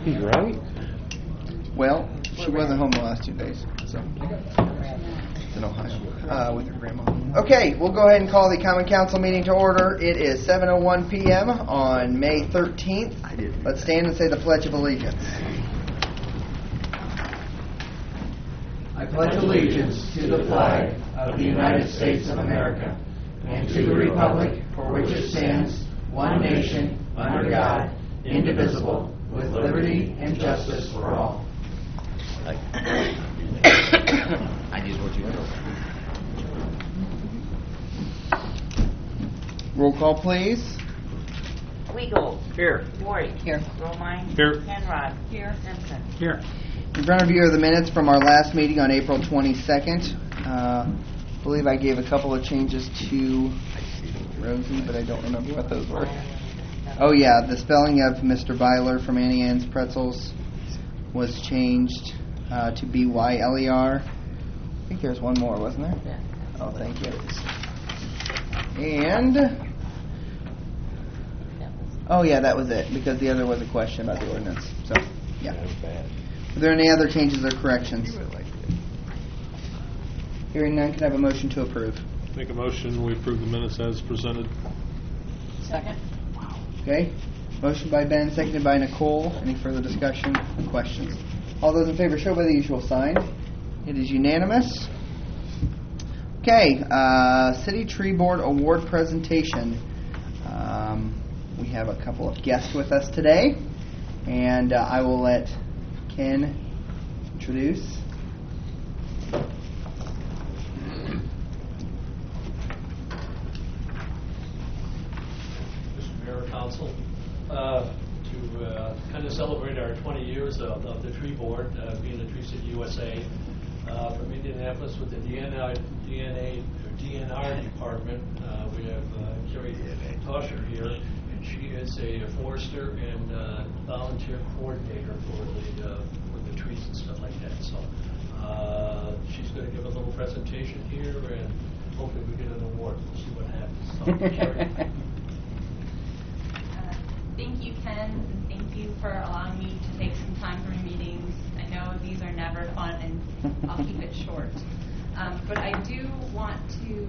Right? Well, she wasn't home the last 2 days, so in Ohio with her grandma. Okay, we'll go ahead and call the Common Council meeting to order. It is 7:01 p.m. on May 13th. Let's stand and say the Pledge of Allegiance. I pledge allegiance to the flag of the United States of America and to the republic for which it stands, one nation, under God, indivisible, with liberty and justice for all. I just want you to know. Roll call, please. Weigel. Here. Warwick. Here. Romine. Here. Penrod. Here. Simpson. Here. In front of you are the minutes from our last meeting on April 22nd. I believe I gave a couple of changes to Rosie, but I don't remember what those were. Oh yeah, the spelling of Mr. Byler from Annie Ann's Pretzels was changed to B-Y-L-E-R. I think there's one more, wasn't there? Yeah. Oh, thank you. And oh yeah, that was it, because the other was a question about the ordinance. So yeah. Are there any other changes or corrections? Hearing none, can I have a motion to approve? Make a motion, we approve the minutes as presented. Second. Okay. Motion by Ben, seconded by Nicole. Any further discussion or questions? All those in favor show by the usual sign. It is unanimous. Okay. City Tree Board Award presentation. We have a couple of guests with us today, and I will let Ken introduce. Mr. Mayor, Council, to kind of celebrate our 20 years of the Tree Board, being the Tree City USA, from Indianapolis with the DNR department, we have Carrie Tosher here, and she is a forester and volunteer coordinator for the trees and stuff like that. So she's going to give a little presentation here, and hopefully we get an award. We'll see what happens. So, Carrie. Thank you, Ken, and thank you for allowing me to take some time from your meetings. I know these are never fun, and I'll keep it short. But I do want to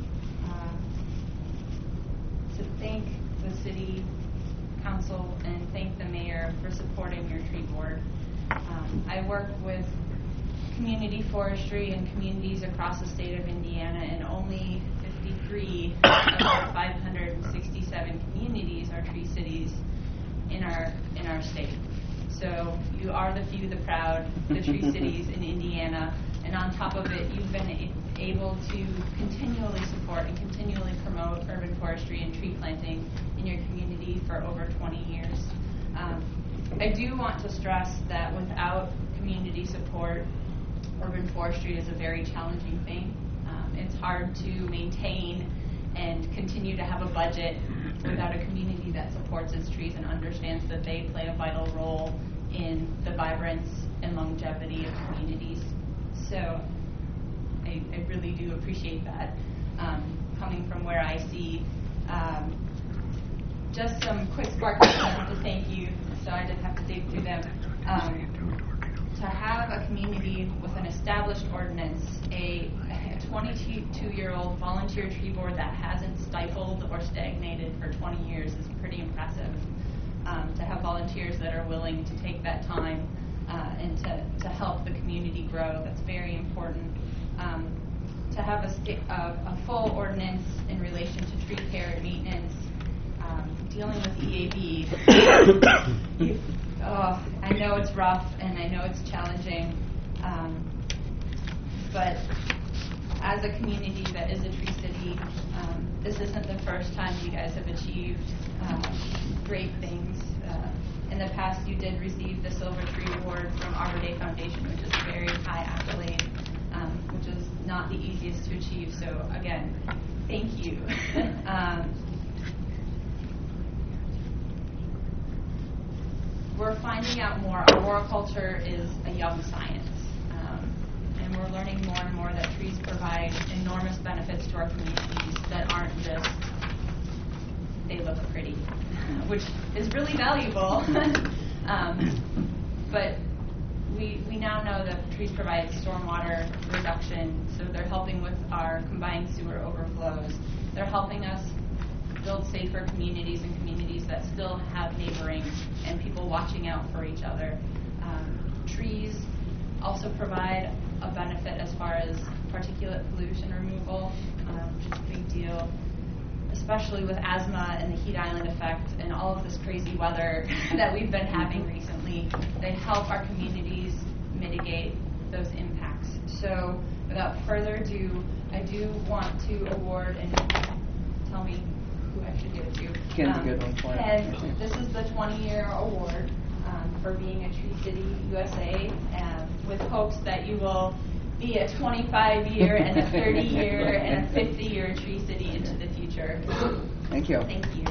thank the City Council and thank the Mayor for supporting your tree board. I work with community forestry and communities across the state of Indiana, and only 53 of our 567 communities are tree cities in our state. So you are the few, the proud, the tree cities in Indiana, and on top of it, you've been able to continually support and continually promote urban forestry and tree planting in your community for over 20 years. I do want to stress that without community support, urban forestry is a very challenging thing. It's hard to maintain and continue to have a budget without a community that supports its trees and understands that they play a vital role in the vibrance and longevity of communities. So I really do appreciate that. Coming from where I see just some quick sparks to thank you, so I didn't have to dig through them. To have a community with an established ordinance, a 22-year-old volunteer tree board that hasn't stifled or stagnated for 20 years is pretty impressive. To have volunteers that are willing to take that time and to help the community grow, that's very important. To have a full ordinance in relation to tree care and maintenance, dealing with EAB. I know it's rough and I know it's challenging, but as a community that is a tree city, this isn't the first time you guys have achieved great things. In the past, you did receive the Silver Tree Award from Arbor Day Foundation, which is a very high accolade, which is not the easiest to achieve. So again, thank you. We're finding out more. Arboriculture is a young science, and we're learning more and more that trees provide enormous benefits to our communities that aren't just they look pretty, which is really valuable. But we now know that trees provide stormwater reduction, so they're helping with our combined sewer overflows. They're helping us build safer communities and communities that still have neighboring and people watching out for each other. Trees also provide a benefit as far as particulate pollution removal, which is a big deal, especially with asthma and the heat island effect and all of this crazy weather that we've been having recently. They help our communities mitigate those impacts. So without further ado, I do want to award, and tell me who I should give it to. Ken's a good one for it. Ken, this is the 20-year award for being a Tree City USA, with hopes that you will be a 25-year and a 30-year and a 50-year Tree City into the future. Thank you. Thank you.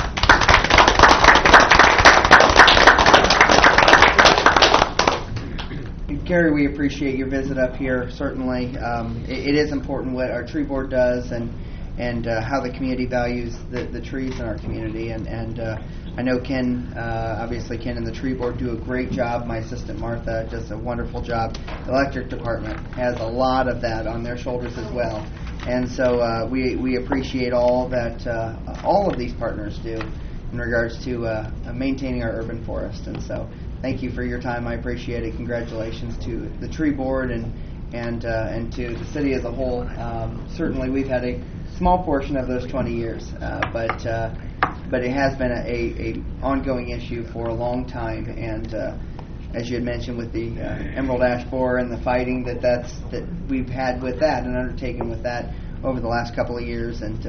Gary, we appreciate your visit up here. Certainly, it is important what our tree board does and how the community values the trees in our community. And I know Ken, obviously Ken and the tree board do a great job. My assistant Martha does a wonderful job. The electric department has a lot of that on their shoulders as well. And so we appreciate all that all of these partners do in regards to maintaining our urban forest. And so thank you for your time. I appreciate it. Congratulations to the tree board and to the city as a whole. Certainly, we've had a small portion of those 20 years, but it has been a ongoing issue for a long time. And as you had mentioned with the emerald ash borer and the fighting that we've had with that and undertaken with that over the last couple of years, and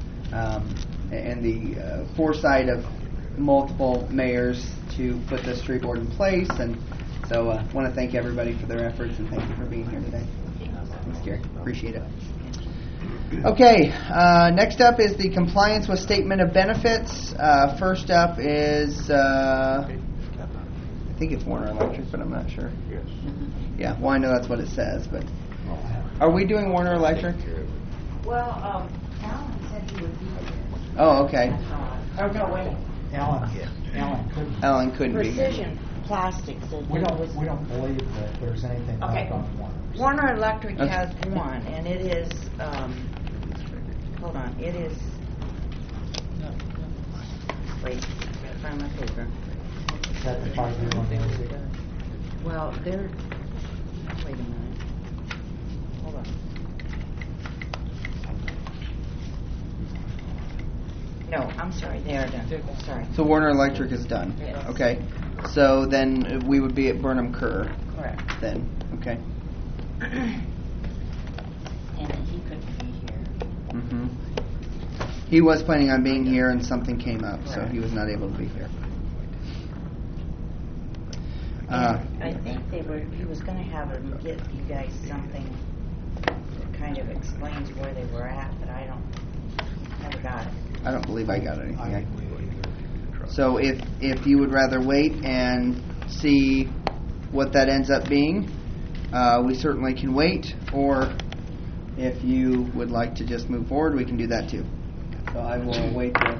the foresight of multiple mayors to put this tree board in place. And so I want to thank everybody for their efforts, and thank you for being here today. Thanks, Gary. Appreciate it. Okay, next up is the compliance with statement of benefits. First up is, I think it's Warner Electric, but I'm not sure. Yes. Yeah, well, I know that's what it says, but are we doing Warner Electric? Well, Alan said he would be here. Oh, okay. Oh, no, wait. Alan couldn't. Ellen couldn't be here. Precision Plastics said We there don't, was... we don't believe that there's anything Okay. left on Warner. Warner Electric Okay. has one, and it is, hold on, it is, wait, gotta find my paper. Is that the 5-year one? Nancy? Well, they're, wait a minute, hold on. No, I'm sorry, they are done, sorry. So Warner Electric is done. Yes. Okay. So then we would be at Burnham Kerr Correct. then. Okay. And he couldn't be here. Mm-hmm. He was planning on being here, and something came up, so he was not able to be here. I think he was gonna have him get you guys something that kind of explains where they were at, but I never got it. I don't believe I got anything. So if you would rather wait and see what that ends up being, we certainly can wait. Or if you would like to just move forward, we can do that too. So I will wait there.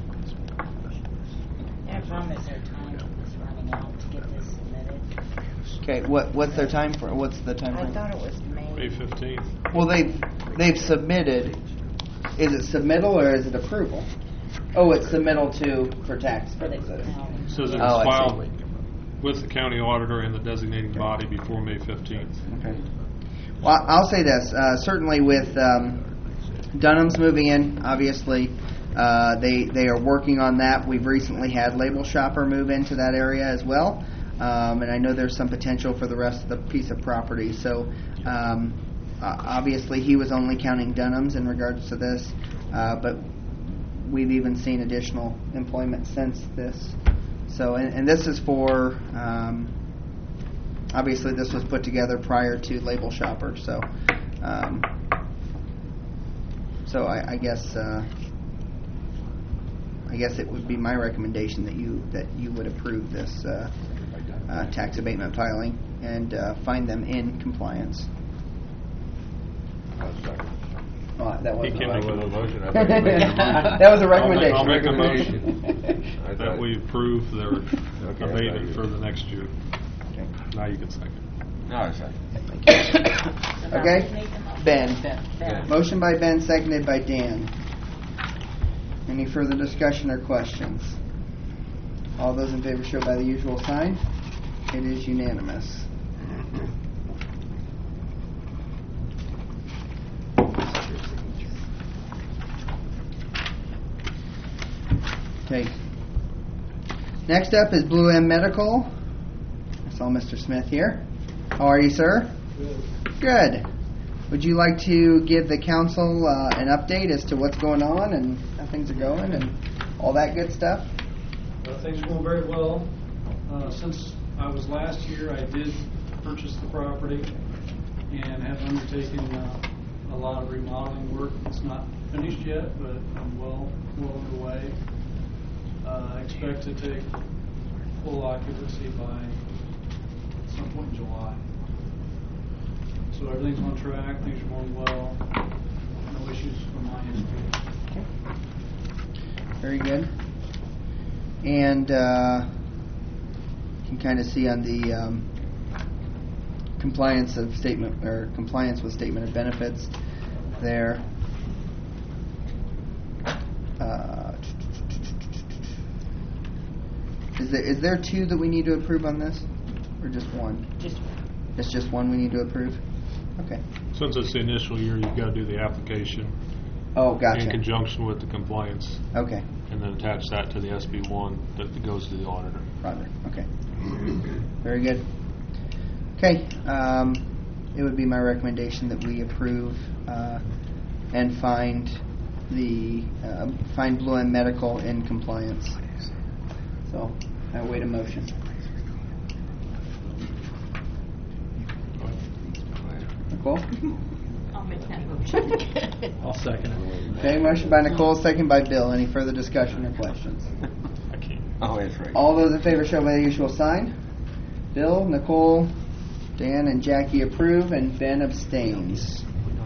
Yeah, the problem is their time is running out to get this submitted. Okay. What's their time for? What's the time I frame? thought it was May May. 15th. Well, they've submitted. Is it submittal or is it approval? Oh, it's submittal for tax purposes. Says it's Oh, I see. filed with the county auditor and the designating body before May 15th. Okay. Well, I'll say this. Certainly with Dunham's moving in, obviously, they are working on that. We've recently had Label Shopper move into that area as well. And I know there's some potential for the rest of the piece of property. So obviously he was only counting Dunham's in regards to this. But we've even seen additional employment since this. So, and this is for... obviously, this was put together prior to Label Shopper, so I guess it would be my recommendation that you would approve this tax abatement filing and find them in compliance. Oh, that He wasn't can a make a motion. motion. That was a recommendation. I'll make a motion that we approve their Okay, abatement for the next year. Now you can second. No, sorry. So now Okay. who made the motion? Ben. Ben. Motion by Ben, seconded by Dan. Any further discussion or questions? All those in favor show by the usual sign. It is unanimous. Okay. Next up is Blue M Medical. I saw Mr. Smith here. How are you, sir? Good. Would you like to give the council an update as to what's going on and how things are going and all that good stuff? Things are going very well. Since I was last here, I did purchase the property and have undertaken a lot of remodeling work. It's not finished yet, but I'm well underway. I expect to take full occupancy by some point in July. So everything's on track, things are going well, no issues from my end. Very good. And you can kind of see on the compliance with statement of benefits there. Is there two that we need to approve on this, or just one? Just It's just one we need to approve. Okay. Since it's the initial year, you've got to do the application Oh, in gotcha. conjunction with the compliance, Okay. and then attach that to the SB1 that goes to the auditor. Roger. Okay. Very good. Okay. It would be my recommendation that we approve and find Blue M Medical in compliance. So I await a motion. Nicole? I'll make that motion. I'll second it. Okay, motion by Nicole, second by Bill. Any further discussion or questions? I can't. Oh, that's right. All those in favor show by the usual sign. Bill, Nicole, Dan, and Jackie approve, and Ben abstains.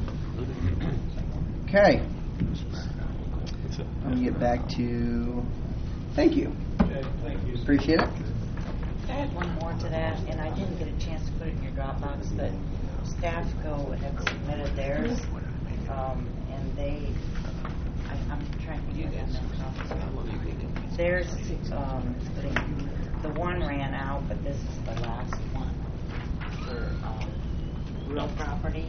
Okay. That's it. I'm going to get back to... Thank you. Okay, thank you. Appreciate it. I had one more to that, and I didn't get a chance to put it in your Dropbox, but Staffco had submitted theirs, and I'm trying to get them. Theirs, the one ran out, but this is the last one for real property.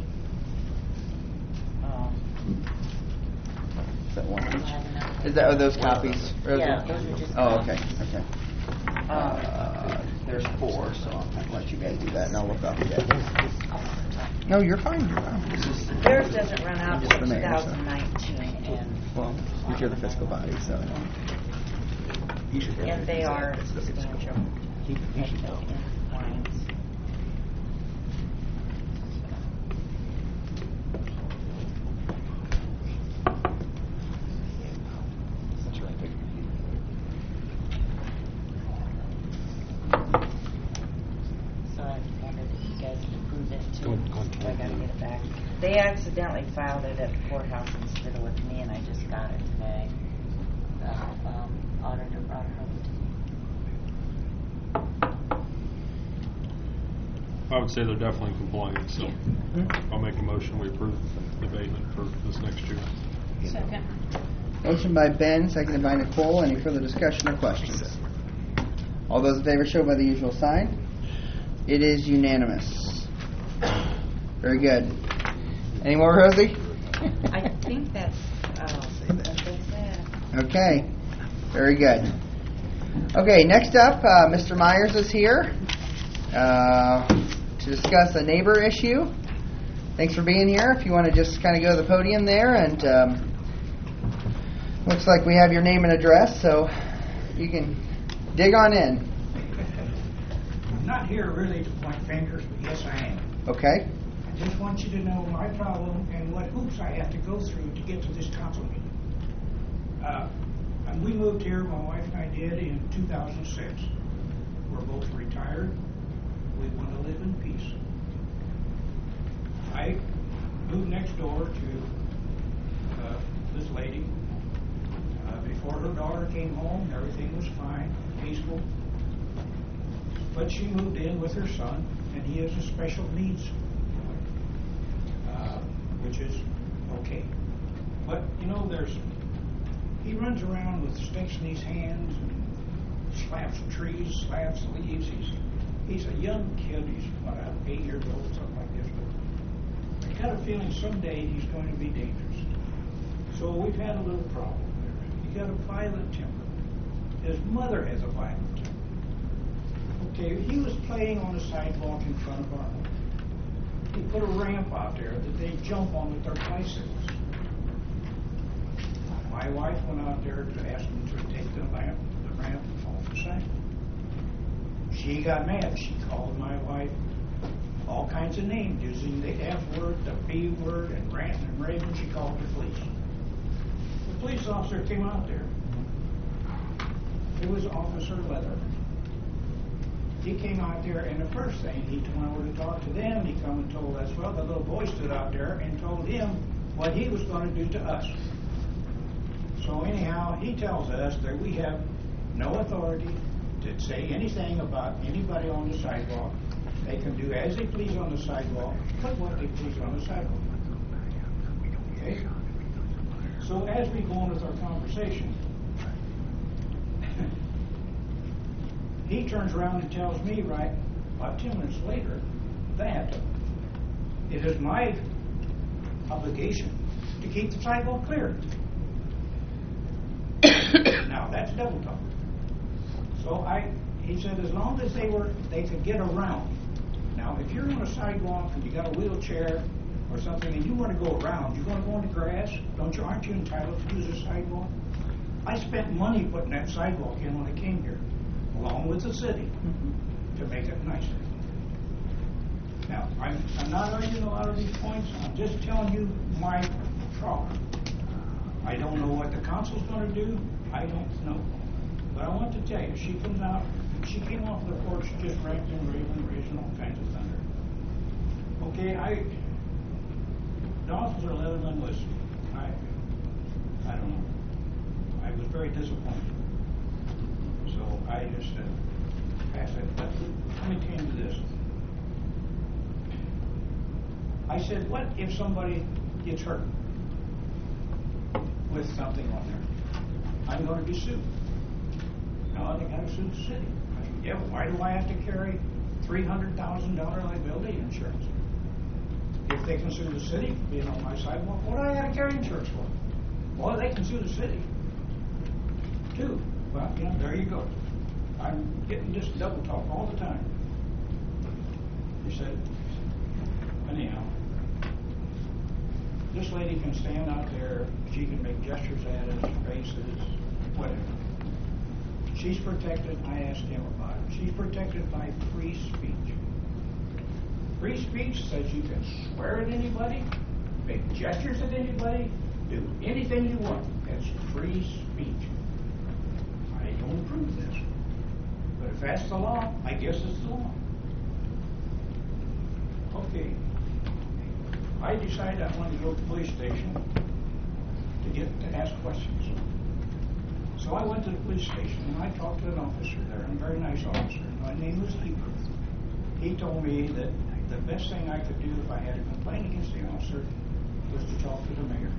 Is that one I each? have enough. Are those copies? Rosie? Yeah, those are just Oh, copies. okay. There's 4, so I'll kind of let you guys do that, and I'll look up again. No, you're fine. You're fine. It's just, Theirs doesn't run out I'm till just the mayor, so. 2019, well, you're the fiscal body, so. and they are substantial. In compliance. So I wondered if you guys could approve it too. Go ahead. I gotta get it back. They accidentally filed it at the courthouse instead of with me, and I just got it today. The auditor brought it over to me. I would say they're definitely in compliance, so I'll make a motion, we approve the abatement for this next year. Second. Motion by Ben, seconded by Nicole. Any further discussion or questions? All those in favor show by the usual sign. It is unanimous. Very good. Any more, Rosie? I think that's what they said. Okay. Very good. Okay, next up, Mr. Myers is here to discuss a neighbor issue. Thanks for being here. If you want to just kind of go to the podium there, and looks like we have your name and address, so you can dig on in. I'm not here really to point fingers, but yes, I am. Okay? I just want you to know my problem and what hoops I have to go through to get to this council meeting. And we moved here, my wife and I did, in 2006. We're both retired. We want to live in peace. I moved next door to this lady. Before her daughter came home, everything was fine, peaceful. But she moved in with her son, and he has a special needs boy, which is okay. But, you know, he runs around with sticks in his hands and slaps trees, slaps leaves. He's a young kid. He's, 8 years old, something like this. But I got a feeling someday he's going to be dangerous. So we've had a little problem there. He got a violent temper. His mother has a violent temper. Okay, he was playing on the sidewalk in front of our home. He put a ramp out there that they jump on with their bicycles. My wife went out there to ask him to take the ramp off the sidewalk. She got mad. She called my wife all kinds of names, using the F word, the B word, and ranting and raving. She called the police. The police officer came out there. It was Officer Leather. He came out there, and the first thing, he went over to talk to them. He come and told us, well, the little boy stood out there and told him what he was going to do to us. So anyhow, he tells us that we have no authority to say anything about anybody on the sidewalk. They can do as they please on the sidewalk, put what they please on the sidewalk. Okay? So as we go on with our conversation, he turns around and tells me, right, about 10 minutes later, that it is my obligation to keep the sidewalk clear. Now, that's double talk. So he said, as long as they could get around. Now, if you're on a sidewalk and you got a wheelchair or something and you want to go around, you're going to go on the grass, aren't you entitled to use a sidewalk? I spent money putting that sidewalk in when I came here, along with the city, to make it nicer. Now, I'm not arguing a lot of these points. I'm just telling you my problem. I don't know what the council's going to do. I don't know. But I want to tell you, she comes out, she came off the porch just ranting, raising all kinds of thunder. Okay, Officer Leatherman was, I don't know. I was very disappointed. So I just said, pass it. But let me tell you this. I said, what if somebody gets hurt with something on there? I'm going to be sued. No, they got to sue the city. I said, yeah, but why do I have to carry $300,000 liability insurance? If they can sue the city for being on my sidewalk, what do I got to carry insurance for? Well, they can sue the city too. Well, you know, there you go. I'm getting just double talk all the time. He said, anyhow, this lady can stand out there, she can make gestures at us, faces, whatever. She's protected, I asked him about it. She's protected by free speech. Free speech says you can swear at anybody, make gestures at anybody, do anything you want. That's free speech. I don't approve this. But if that's the law, I guess it's the law. Okay. I decided I wanted to go to the police station to ask questions. So I went to the police station and I talked to an officer there, a very nice officer. My name was Heber. He told me that the best thing I could do if I had a complaint against the officer was to talk to the mayor.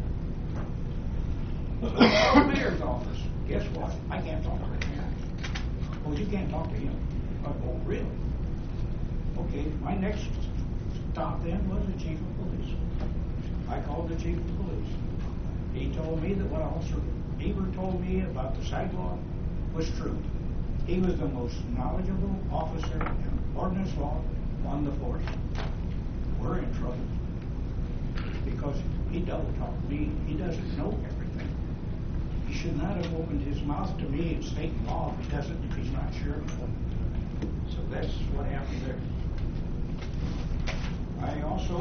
The mayor's office. Guess what? I can't talk to the mayor. Oh, you can't talk to him. Oh, really? Okay, my next stop then was the chief of police. I called the chief of police. He told me that what Officer Heber told me about the sidewalk was true. He was the most knowledgeable officer in ordinance law on the force. We're in trouble because he double talked me. He doesn't know everything. He should not have opened his mouth to me in state law if he doesn't, if he's not sure. So that's what happened there. I also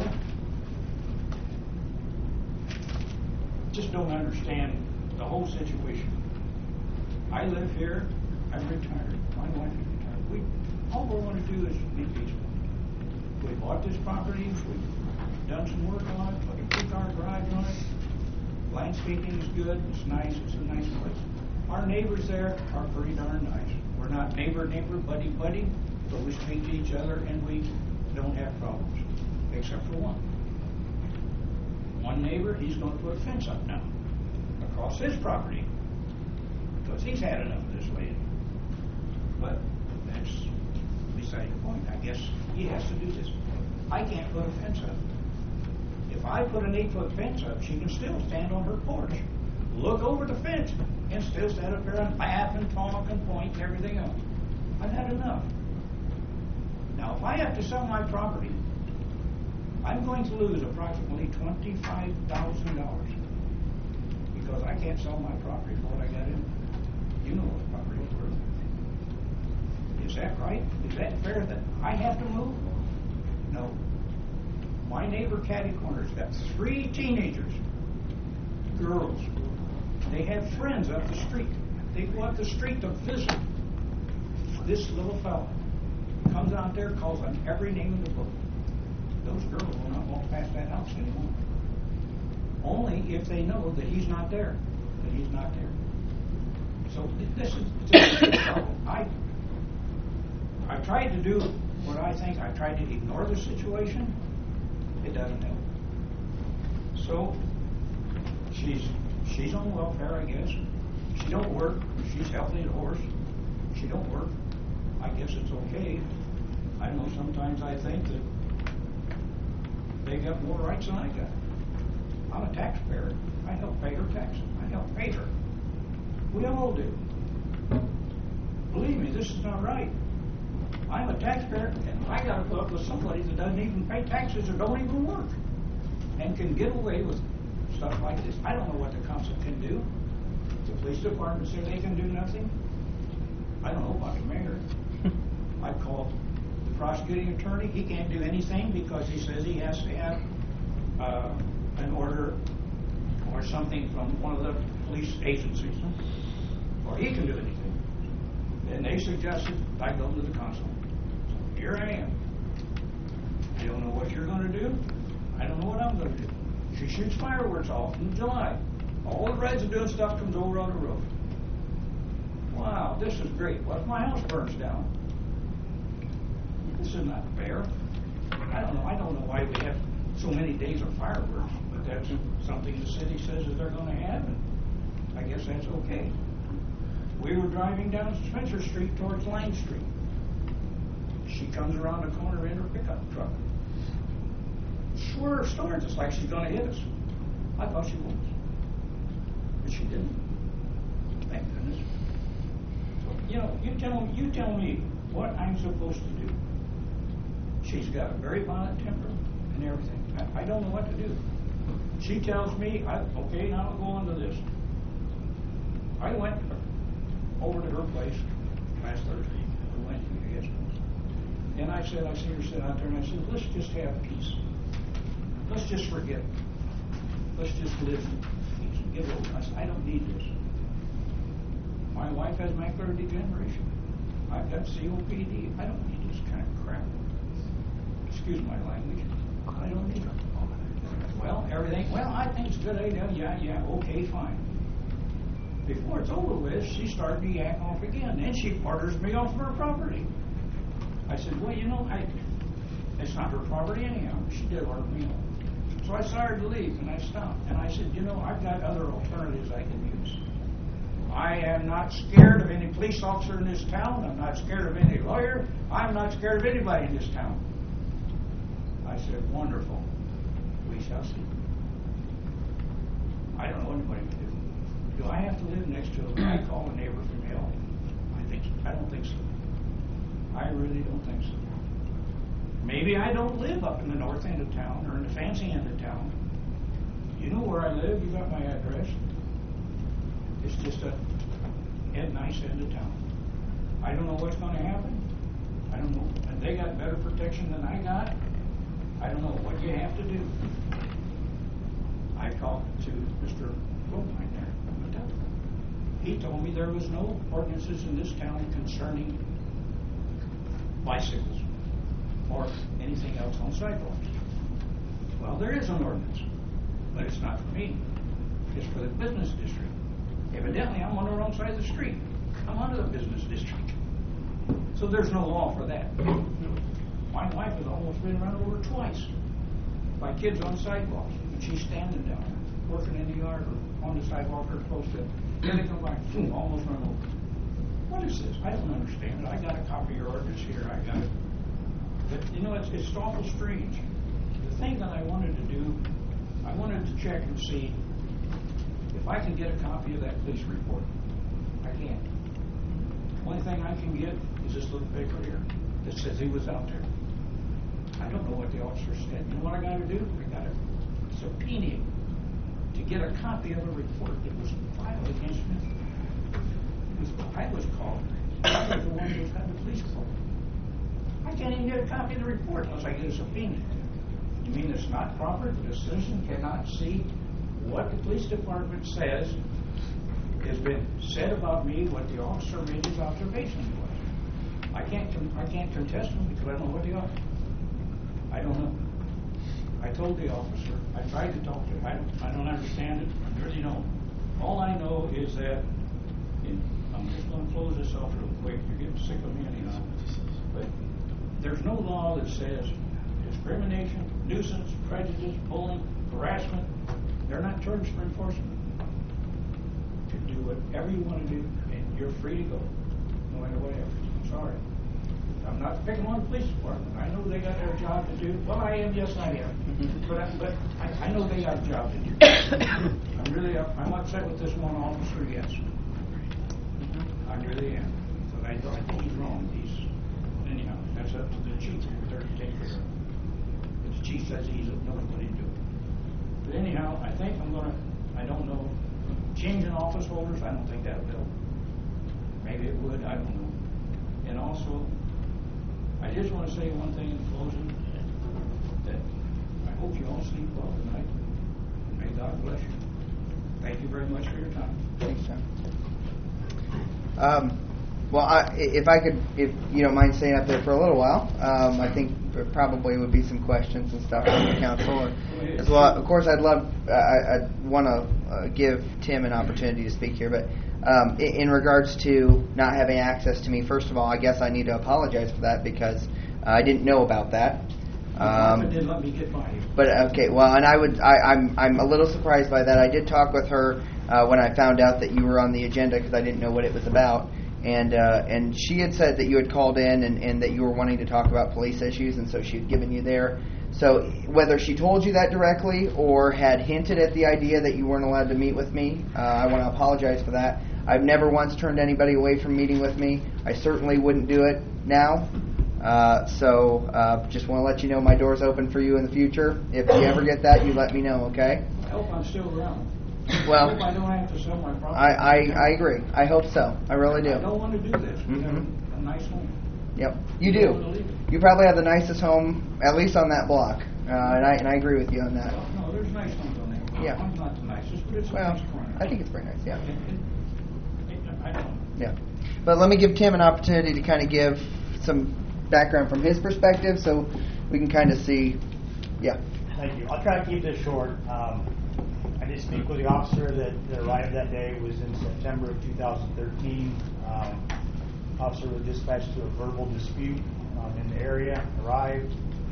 just don't understand the whole situation. I live here. I'm retired. My wife is retired. All we want to do is be peaceful. We bought this property. We've done some work on it. Put a two-car garage on it. Landscaping is good. It's nice. It's a nice place. Our neighbors there are pretty darn nice. We're not neighbor, buddy. but we speak to each other and we don't have problems, except for one. One neighbor, he's going to put a fence up now across his property because he's had enough of this lady. But that's beside the point. I guess he has to do this. I can't put a fence up. If I put an 8-foot fence up, she can still stand on her porch, look over the fence, and still stand up there and laugh and talk and point and everything else. I've had enough. Now, if I have to sell my property, I'm going to lose approximately $25,000 because I can't sell my property for what I got in. You know what property is worth. Is that right? Is that fair that I have to move? No. My neighbor Catty Corner's got 3 teenagers, girls. They have friends up the street. They go up the street to visit this little fella. Comes out there, calls on every name in the book. Those girls will not walk past that house anymore. Only if they know that he's not there. That he's not there. So this is a problem. I've tried to do what I think. I've tried to ignore the situation. It doesn't help. So she's on welfare, I guess. She don't work. She's healthy as a horse. She don't work. I guess it's okay. I know sometimes I think that they got more rights than I got. I'm a taxpayer. I help pay her taxes. I help pay her. We all do. Believe me, this is not right. I'm a taxpayer, and I got to put up with somebody that doesn't even pay taxes or don't even work, and can get away with stuff like this. I don't know what the council can do. The police department say they can do nothing. I don't know about the mayor. I called the prosecuting attorney. He can't do anything because he says he has to have an order or something from one of the police agencies, or he can do anything. And they suggested I go to the council. So here I am. I don't know what you're going to do. I don't know what I'm going to do. She shoots fireworks off in July. All the residue and stuff comes over on the roof. Wow, this is great. What if my house burns down? This is not fair. I don't know why we have so many days of fireworks, but that's something the city says that they're going to have, and I guess that's okay. We were driving down Spencer Street towards Lang Street. She comes around the corner in her pickup truck. Swerves towards us like she's going to hit us. I thought she was, but she didn't. Thank goodness. So, you tell me what I'm supposed to do. She's got a very violent temper and everything. I don't know what to do. She tells me, okay, now I'll go on to this. I went over to her place last Thursday, or Wednesday, I guess. And I see her sit out there, and I said, let's just have peace. Let's just forget. Let's just live in peace and get over it. I said, I don't need this. My wife has macular degeneration. I've got COPD. I don't need this kind of crap. Excuse my language. I don't need it. Well, I think it's a good idea. Yeah, okay, fine. Before it's over with, she started to yak off again. Then she orders me off of her property. I said, well, it's not her property anyhow. She did order me off. So I started to leave, and I stopped. And I said, I've got other alternatives I can use. I am not scared of any police officer in this town. I'm not scared of any lawyer. I'm not scared of anybody in this town. I said, wonderful. We shall see. I don't know what anybody can do. Do I have to live next to a I call a neighbor from hell? I don't think so. I really don't think so. Maybe I don't live up in the north end of town or in the fancy end of town. You know where I live. You got my address. It's just a nice end of town. I don't know what's going to happen. I don't know. And they got better protection than I got. I don't know what you have to do. I talked to Mr. Goldmine there. He told me there was no ordinances in this town concerning bicycles or anything else on sidewalks. Well, there is an ordinance, but it's not for me. It's for the business district. Evidently, I'm on the wrong side of the street. I'm under the business district. So there's no law for that. My wife has almost been run over twice by kids on sidewalks, and she's standing down there, working in the yard or on the sidewalk or close to it. Here they come by, boom, almost run over. What is this? I don't understand it. I got a copy of your ordinance here. I got it. But, you know, it's awful strange. The thing that I wanted to do, I wanted to check and see if I can get a copy of that police report. I can't. Only thing I can get is this little paper here that says he was out there. I don't know what the officer said. You know what I got to do? I got to subpoena him to get a copy of a report that was filed against me. I was called. I was the one who was at the police call. I can't even get a copy of the report unless I get a subpoena. You mean it's not proper that a citizen cannot see what the police department says has been said about me, what the officer made his observation was? I can't contest them because I don't know what they are. I don't know. I told the officer. I tried to talk to him. I don't understand it. I really don't. All I know is that I'm just going to close this off real quick. You're getting sick of me anyhow. But there's no law that says discrimination, nuisance, prejudice, bullying, harassment. They're not charged for enforcement. You can do whatever you want to do, and you're free to go, no matter whatever. I'm sorry. I'm not picking on the police department. I know they got their job to do. Well, I am. Yes, I am. But I know they got a job to do. I'm upset with this one officer. Yes, I really am. But I think he's wrong. Anyhow, that's up to the chief over there to take care of. But the chief says he knows what he's doing. But anyhow, I think I don't know. Changing office holders, I don't think that will. Maybe it would. I don't know. And also, I just want to say one thing in closing, that I hope you all sleep well tonight. May God bless you. Thank you very much for your time. Thanks, John. Well, if you don't mind staying up there for a little while, I think there probably would be some questions and stuff from the council. As well, of course, I want to give Tim an opportunity to speak here, but in regards to not having access to me, first of all, I guess I need to apologize for that because I didn't know about that. Didn't let me get by you. But okay, well, and I'm a little surprised by that. I did talk with her when I found out that you were on the agenda because I didn't know what it was about. And she had said that you had called in and that you were wanting to talk about police issues, and so she had given you there. So whether she told you that directly or had hinted at the idea that you weren't allowed to meet with me, I want to apologize for that. I've never once turned anybody away from meeting with me. I certainly wouldn't do it now. So just want to let you know my door's open for you in the future. If you ever get that, you let me know, okay? I hope I'm still around. Well, I hope I don't have to sell my property. I agree. I hope so. I really do. I don't want to do this. We have a nice home. Yep, you do. You probably have the nicest home, at least on that block, and I agree with you on that. No, there's nice homes on there. Yeah. I'm not the nicest, but it's a nice corner. I think it's very nice. Yeah. I don't. Yeah. But let me give Tim an opportunity to kind of give some background from his perspective, so we can kind of see. Yeah. Thank you. I'll try to keep this short. I did speak with the officer that arrived that day. It was in September of 2013. Officer was dispatched to a verbal dispute in the area, arrived.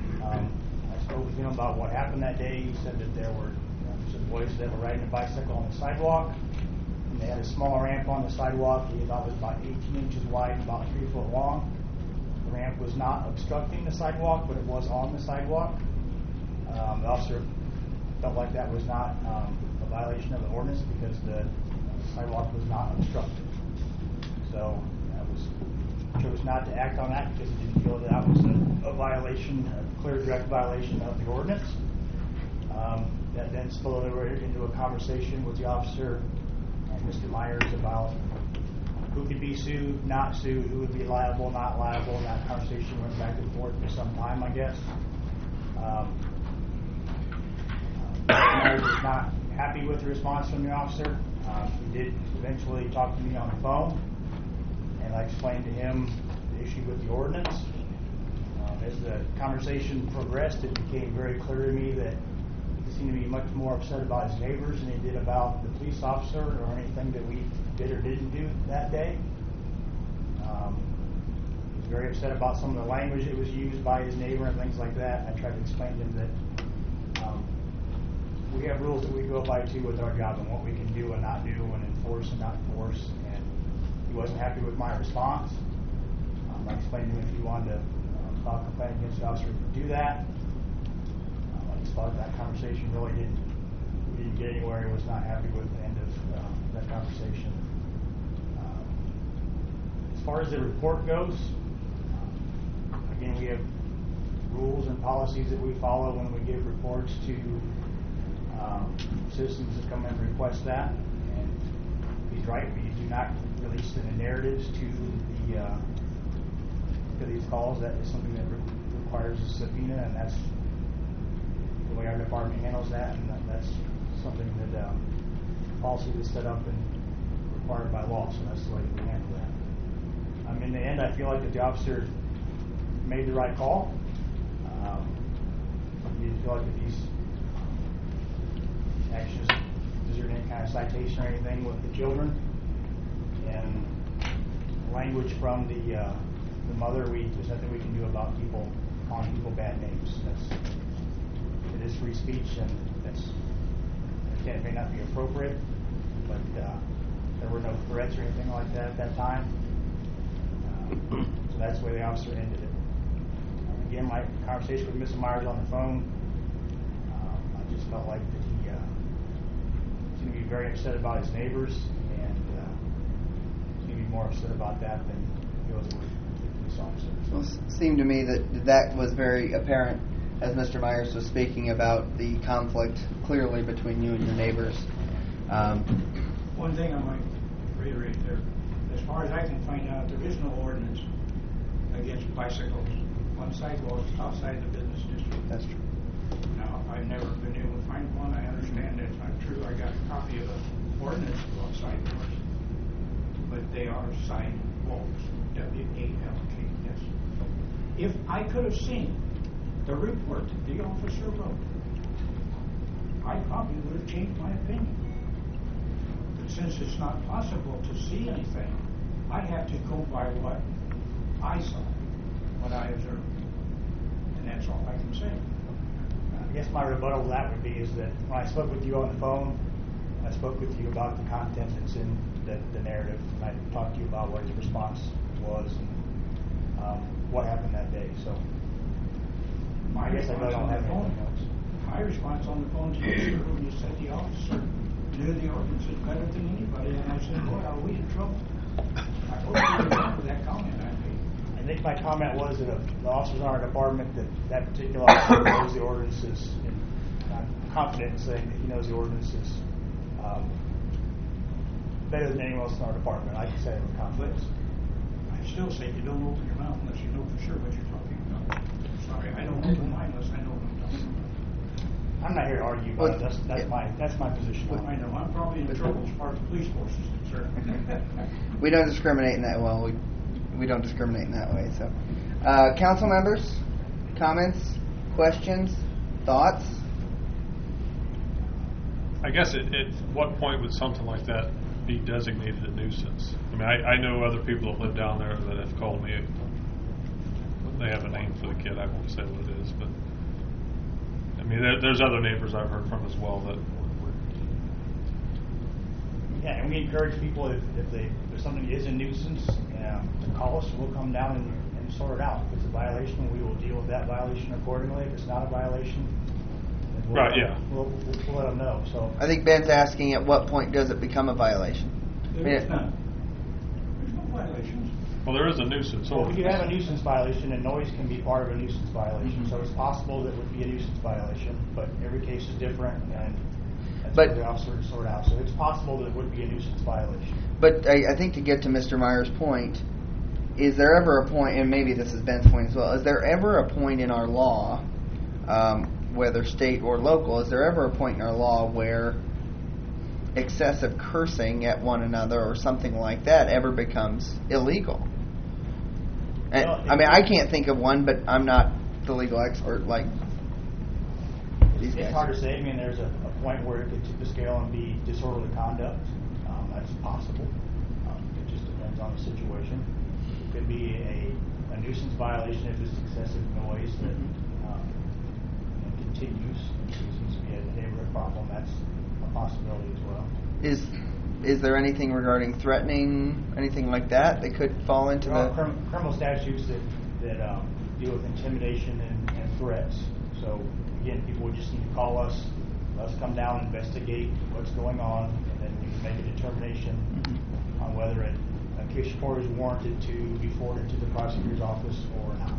I spoke with him about what happened that day. He said that there were some boys that were riding a bicycle on the sidewalk, and they had a small ramp on the sidewalk. He thought it was about 18 inches wide and about 3 foot long. The ramp was not obstructing the sidewalk, but it was on the sidewalk. The officer felt like that was not a violation of the ordinance because the sidewalk was not obstructed. So chose not to act on that because he didn't feel that was a violation, a clear, direct violation of the ordinance. That then spilled over into a conversation with the officer and Mr. Myers about who could be sued, not sued, who would be liable, not liable. And that conversation went back and forth for some time, I guess. I was not happy with the response from the officer. He did eventually talk to me on the phone, and I explained to him the issue with the ordinance. As the conversation progressed, it became very clear to me that he seemed to be much more upset about his neighbors than he did about the police officer or anything that we did or didn't do that day. He was very upset about some of the language that was used by his neighbor and things like that. I tried to explain to him that we have rules that we go by too with our job and what we can do and not do and enforce and not enforce. And he wasn't happy with my response. I explained to him if he wanted to file a complaint against the officer, he could do that. I just thought that conversation really we didn't get anywhere. He was not happy with the end of that conversation. As far as the report goes, again, we have rules and policies that we follow when we give reports to citizens that come and request that. And he's right, we do not release the narratives to these calls. That is something that requires a subpoena, and that's the way our department handles that, and that's something that policy is set up and required by law, so that's the way we handle that. In the end, I feel like that the officer made the right call. You feel like that these actions deserve any kind of citation or anything with the children. And language from the mother, there's nothing we can do about people calling people bad names. It is free speech, and it may not be appropriate, but there were no threats or anything like that at that time. So that's the way the officer ended it. Again, my conversation with Mr. Myers on the phone, I just felt like that he's going to be very upset about his neighbors, and he's going to be more upset about that than he was with the police officer. Well, it seemed to me that was very apparent as Mr. Myers was speaking about the conflict clearly between you and your neighbors. One thing I might reiterate there, as far as I can find out, there is no ordinance against bicycles on sidewalks outside the business district. That's true. Now, I've never been able to find one. I understand that's not true. I got a copy of an ordinance on sidewalks, but they are sidewalks. W-A-L-K-S. If I could have seen the report the officer wrote, I probably would have changed my opinion. But since it's not possible to see anything, I have to go by what I saw, what I observed. And that's all I can say. I guess my rebuttal to that would be is that when I spoke with you on the phone, I spoke with you about the content that's in the narrative, and I talked to you about what his response was and what happened that day. So My I guess I response don't on have the phone. anything else. My response on the phone to you, sir, when you said the officer knew the ordinances better than anybody, and I said, boy, are we in trouble? I hope you remember that comment I made. I think my comment was that the officers in our department, that particular officer knows the ordinances, and I'm confident in saying that he knows the ordinances better than anyone else in our department. I can say it with confidence. I still say you don't open your mouth unless you know for sure what you're talking about. Sorry, I don't open mine unless I know what I'm talking about. I'm not here to argue about it. That's my position. I know, I'm probably in trouble as far as the police force is concerned. We don't discriminate in that we don't discriminate in that way. So, council members, comments, questions, thoughts? I guess at what point would something like that be designated a nuisance? I mean, I know other people that live down there that have called me. They have a name for the kid. I won't say what it is, but I mean, there's other neighbors I've heard from as well that. Yeah, and we encourage people if something is a nuisance, to call us, and we'll come down and sort it out. If it's a violation, we will deal with that violation accordingly. If it's not a violation, then we'll let them know. So I think Ben's asking at what point does it become a violation? There is none. There's no violations. Well, there is a nuisance if ordinance. you have a nuisance violation, and noise can be part of a nuisance violation. So it's possible that it would be a nuisance violation, but every case is different, and that's what the officer to sort out. So it's possible that it would be a nuisance violation. But I think to get to Mr. Myers' point, is there ever a point, and maybe this is Ben's point as well, is there ever a point in our law, whether state or local, is there ever a point in our law where excessive cursing at one another or something like that ever becomes illegal? And, I mean, I can't think of one, but I'm not the legal expert like these guys. It's hard to say. I mean, there's a point where it could tip the scale and be disorderly conduct. That's possible. It just depends on the situation. It could be a a nuisance violation if it's excessive noise that continues. It seems to be a neighborhood problem. That's a possibility as well. Is there anything regarding threatening, anything like that could fall into There are the? criminal statutes that deal with intimidation and threats. So again, people would just need to call us. Let us come down, investigate what's going on, and then we can make a determination on whether a case report is warranted to be forwarded to the prosecutor's office or not.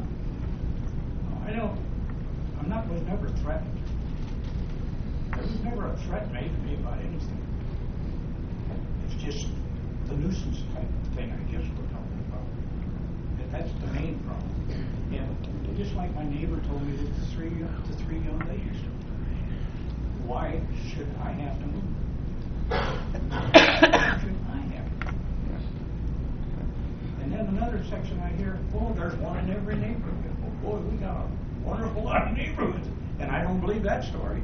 Was never threatened. There was never a threat made to me about anything. It's just the nuisance type of thing, I guess we're talking about. That's the main problem. And just like my neighbor told me that the three young ladies, why should I have to move? Why should I have to? And then another section I hear, there's one in every neighborhood. Boy, we got a wonderful lot of neighborhoods. And I don't believe that story.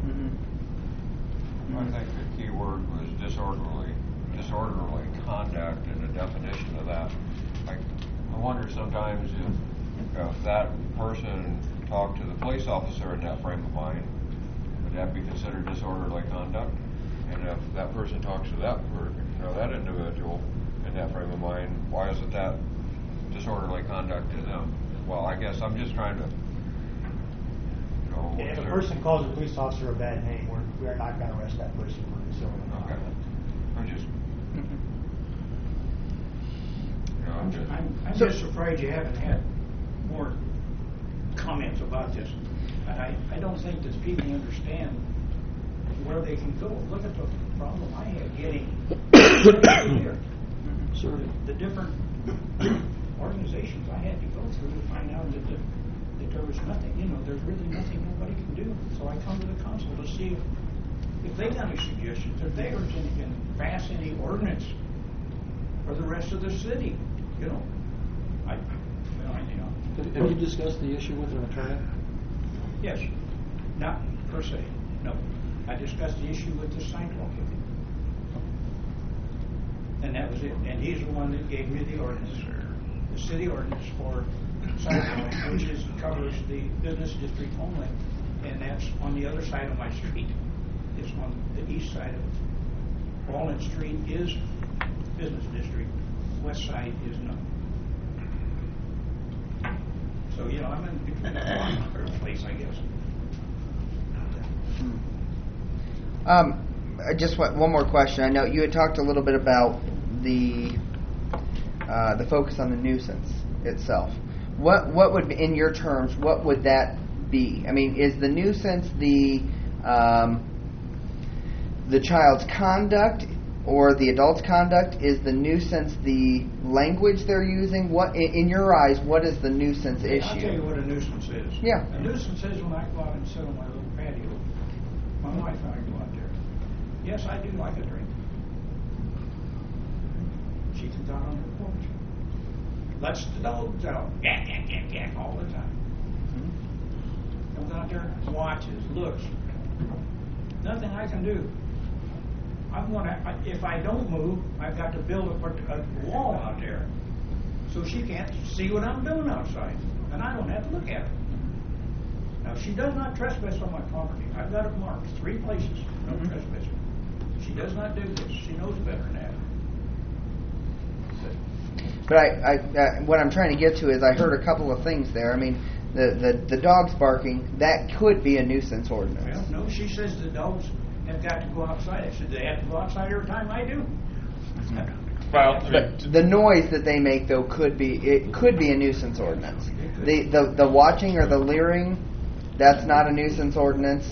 I think the key word was disorderly conduct and the definition of that. I wonder sometimes if that person talked to the police officer in that frame of mind, would that be considered disorderly conduct? And if that person talks to that individual in that frame of mind, why isn't that disorderly conduct to them? Well, I guess I'm just trying to. If a person calls a police officer a bad name, we are not going to arrest that person for disorderly conduct. I'm just surprised you haven't had more comments about this. And I don't think that people understand where they can go. Look at the problem I had getting here. So the different organizations I had to go through to find out that there was nothing, there's really nothing nobody can do. So I come to the council to see if they got any suggestions, if they can pass any ordinance for the rest of the city. Have you discussed the issue with an attorney? Yes. Not per se, no. I discussed the issue with the sidewalk. And that was it. And he's the one that gave me the ordinance, the city ordinance for sidewalk, which covers the business district only. And that's on the other side of my street. It's on the east side of Walnut Street is business district. West side is not. So, I'm in between a place, I guess. Just one more question. I know you had talked a little bit about the focus on the nuisance itself. What would, in your terms, what would that be? I mean, is the nuisance the child's conduct or the adult's conduct? Is the nuisance the language they're using? What, in your eyes, what is the nuisance issue? I'll tell you what a nuisance is. Yeah. A nuisance is when I go out and sit on my little patio. My wife and I go out there. Yes, I do like a drink. She comes out on her porch. Lets the dogs out. Yak, yak, yak, yak, all the time. Comes out there, watches, looks. Nothing I can do. If I don't move, I've got to build a wall out there so she can't see what I'm doing outside, and I don't have to look at her. Now, she does not trespass on my property. I've got it marked 3 places, no trespassing. She does not do this. She knows better than that. But what I'm trying to get to is I heard a couple of things there. I mean, the dogs barking, that could be a nuisance ordinance. Well, no, she says the dogs have got to go outside. I said, they have to go outside every time I do. Well, But the noise that they make, though, could be a nuisance ordinance. The watching or the leering, that's not a nuisance ordinance.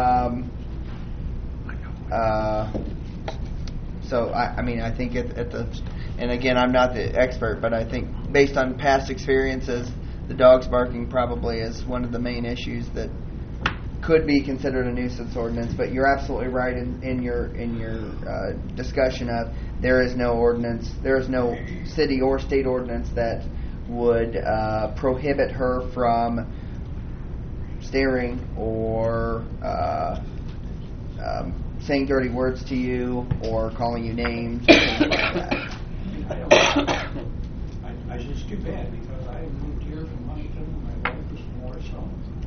So I think and again, I'm not the expert, but I think based on past experiences, the dogs barking probably is one of the main issues that could be considered a nuisance ordinance. But you're absolutely right in your discussion of there is no ordinance, there is no city or state ordinance that would prohibit her from staring or saying dirty words to you or calling you names or things like that. It's just too bad because I moved here from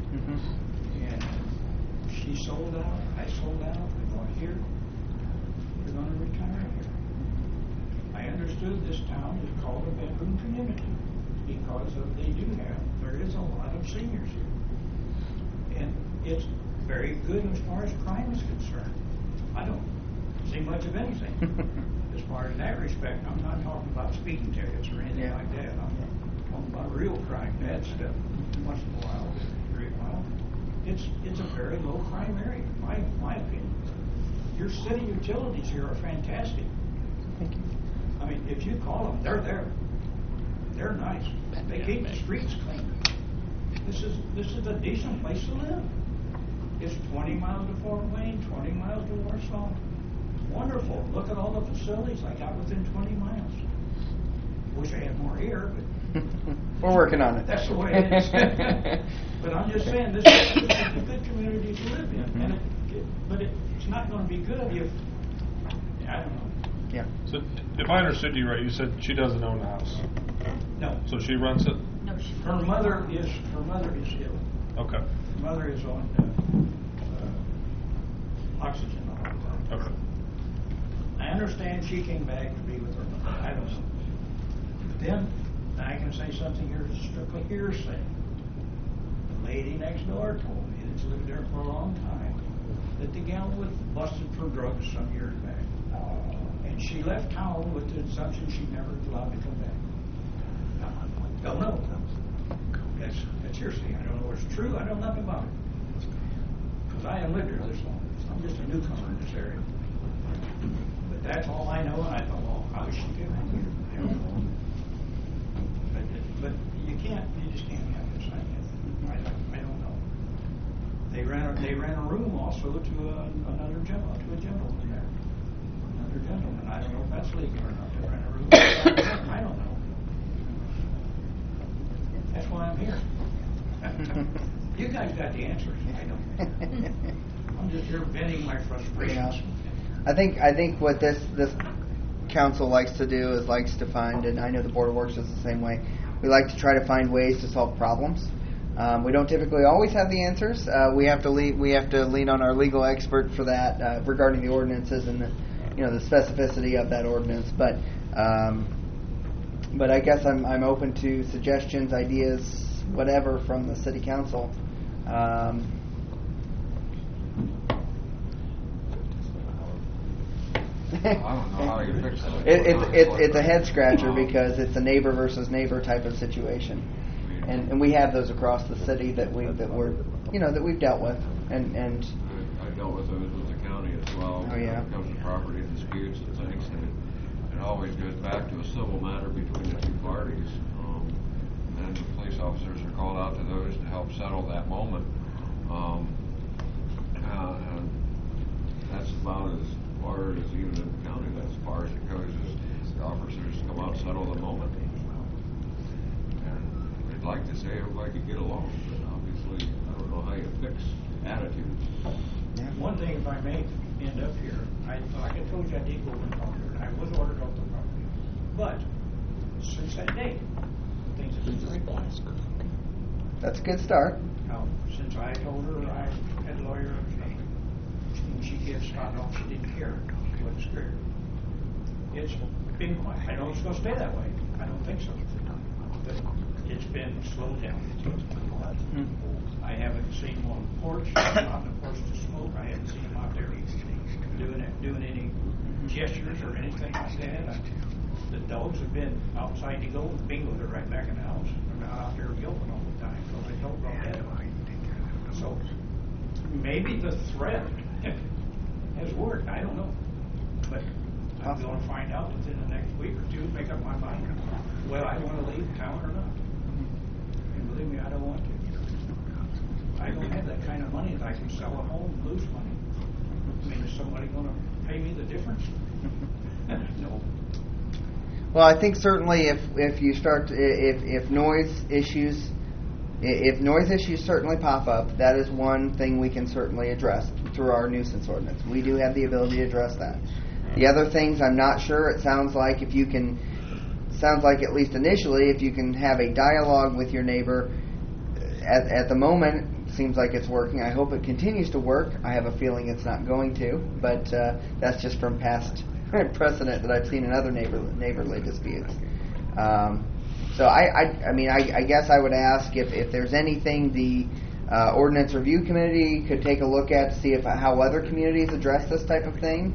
And she sold out, I sold out, we bought here. We're going to retire here. I understood this town is called a bedroom community because there is a lot of seniors here. And it's very good as far as crime is concerned. I don't see much of anything as far as that respect. I'm not talking about speeding tickets or anything like that. I'm talking about real crime, bad stuff. Once in a while, every while. It's a very low crime area, in my opinion. Your city utilities here are fantastic. Thank you. I mean, if you call them, they're there. They're nice. They keep the streets clean. This is a decent place to live. It's 20 miles to Fort Wayne, 20 miles to Warsaw. Wonderful. Look at all the facilities I got within 20 miles. Wish I had more here, but we're working on it. That's the way it is. But I'm just saying, this is a good community to live in. But it's not going to be good if, I don't know. Yeah. So if I understood you right, you said she doesn't own the house. No. So she rents it? No, she. Her mother is ill. Okay. Her mother is on oxygen all the time. Okay. I understand she came back to be with her mother. I don't know. But then I can say something here that's strictly hearsay. The lady next door told me that's lived there for a long time that the gal was busted for drugs some years back. And she left town with the assumption she never was allowed to come back. Don't know. That's hearsay. I don't know what's true. I know nothing about it. Because I haven't lived here this long. I'm just a newcomer in this area. But that's all I know, and I thought, well, how is she getting here? I don't know. But you just can't have this. I don't know. They ran a room also to another gentleman, there. Another gentleman. I don't know if that's legal or not to rent a room. I don't know. That's why I'm here. You guys got the answers. I don't. I'm just here venting my frustrations. Yeah. I think what this council likes to do is likes to find, and I know the Board of Works is the same way. We like to try to find ways to solve problems. We don't typically always have the answers. We have to lean on our legal expert for that regarding the ordinances and the specificity of that ordinance. But I guess I'm open to suggestions, ideas, whatever from the city council. I don't know how you fix that. It's a head scratcher because it's a neighbor versus neighbor type of situation, and we have those across the city that we've dealt with, and I dealt with those with the county as well. Oh, yeah. When it comes to property disputes and things, and it always goes back to a civil matter between the two parties. And the police officers are called out to those to help settle that moment. And that's about as far as even in the county, that's as far as it goes, is the officers come out and settle the moment. And we'd like to say everybody could get along, but obviously I don't know how you fix attitudes. One thing, if I may end up here, like I told you, I did go to the property, and I was ordered off the property. But since that day, things have been very quiet. that's a good start. Now, since I told her I had a lawyer, and she gave Scott off, she didn't care. She wasn't scared. It's been quiet. I know it's going to stay that way. I don't think so. But it's been slowed down. I haven't seen him on the porch, on the porch to smoke. I haven't seen him out there doing any gestures or anything like that. The dogs have been outside to go with bingo. They're right back in the house. They're not out there yelping all the time because they don't go ahead. So maybe the threat has worked. I don't know. But I'm going to find out within the next week or two, make up my mind. Well, I want to leave town or not. And believe me, I don't want to. I don't have that kind of money that I can sell a home and lose money. I mean, is somebody going to pay me the difference? No. Well, I think certainly if you start if noise issues certainly pop up, that is one thing we can certainly address through our nuisance ordinance. We do have the ability to address that. The other things, I'm not sure. It sounds like at least initially, if you can have a dialogue with your neighbor, at the moment, it seems like it's working. I hope it continues to work. I have a feeling it's not going to, but that's just from past precedent that I've seen in other neighborly disputes. So I guess I would ask if there's anything the ordinance review committee could take a look at to see how other communities address this type of thing.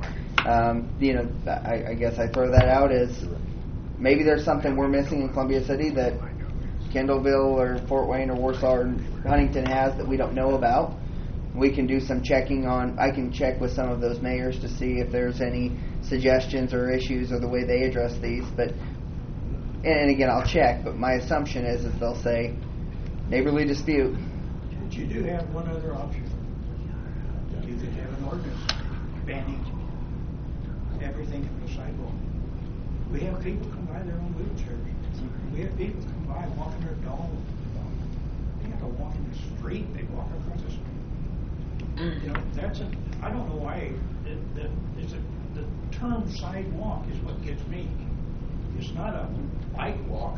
I guess I throw that out as maybe there's something we're missing in Columbia City that Kendallville or Fort Wayne or Warsaw or Huntington has that we don't know about. We can do some checking on. I can check with some of those mayors to see if there's any suggestions or issues or the way they address these. And again, I'll check. But my assumption is they'll say neighborly dispute. But you do have one other option. You could have an ordinance banning everything from the sidewalk. We have people come by their own wheelchairs. We have people come by walking their dog. They have to walk in the street. They walk across the street. I don't know why the term sidewalk is what gets me. It's not a bike walk.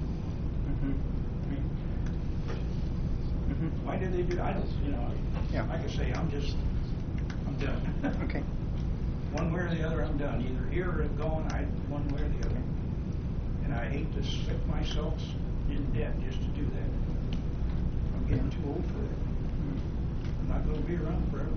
Why did they do that? I don't, like I say, I'm done. Okay. One way or the other, I'm done. Either here or gone, one way or the other. And I hate to stick myself in debt just to do that. I'm getting too old for it. I'm not going to be around forever.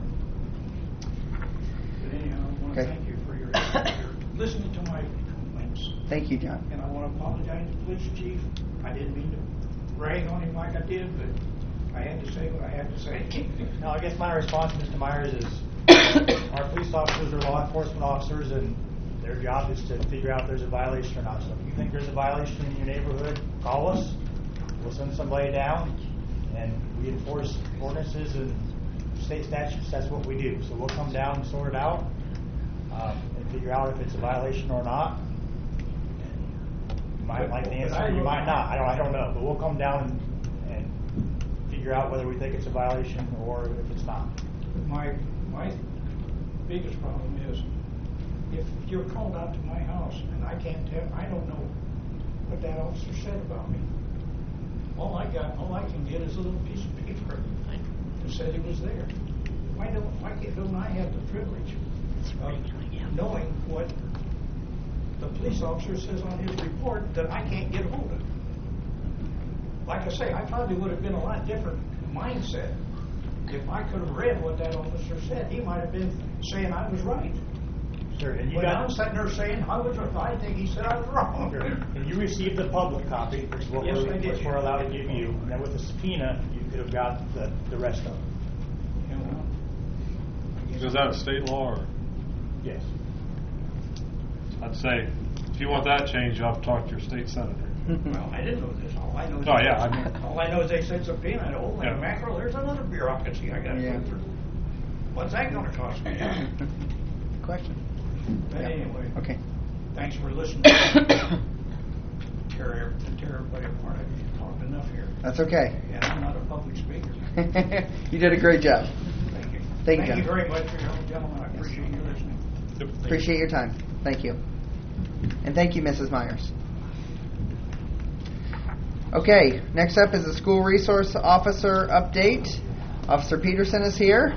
But anyhow, I want to thank you for your listening to my complaints. Thank you, John. And I want to apologize to the police chief. I didn't mean to rag on him like I did, but I had to say what I had to say. No, I guess my response, Mr. Myers, is our police officers are law enforcement officers, and their job is to figure out if there's a violation or not. So if you think there's a violation in your neighborhood, call us. We'll send somebody down, and we enforce ordinances and state statutes. That's what we do. So we'll come down and sort it out and figure out if it's a violation or not. You might like the answer, you might not. I don't know. But we'll come down and figure out whether we think it's a violation or if it's not. My biggest problem is if you're called out to my house and I can't tell, I don't know what that officer said about me. All I can get is a little piece of paper that said he was there. Why don't I have the privilege of knowing what the police officer says on his report that I can't get hold of? Like I say, I probably would have been a lot different mindset if I could have read what that officer said. He might have been saying I was right. Sure, and I'm sitting there saying I think he said I was wrong. Sure. And you received the public copy, which is what we're allowed to give you. And then with the subpoena, you could have got the rest of it. Is that a state law? Or? Yes. I'd say if you want that changed, you'll have to talk to your state senator. Well, I didn't know this. All I know is all I know is they said subpoena. Oh, and mackerel. There's another bureaucracy I got to go through. What's that going to cost me? Question. But anyway. Okay. Thanks for listening. tear everybody apart. I've talked enough here. That's okay. Yeah, I'm not a public speaker. You did a great job. Thank you. Thank you very much for your help, gentlemen. I appreciate you listening. Appreciate your time. Thank you. And thank you, Mrs. Myers. Okay, next up is the school resource officer update. Officer Peterson is here.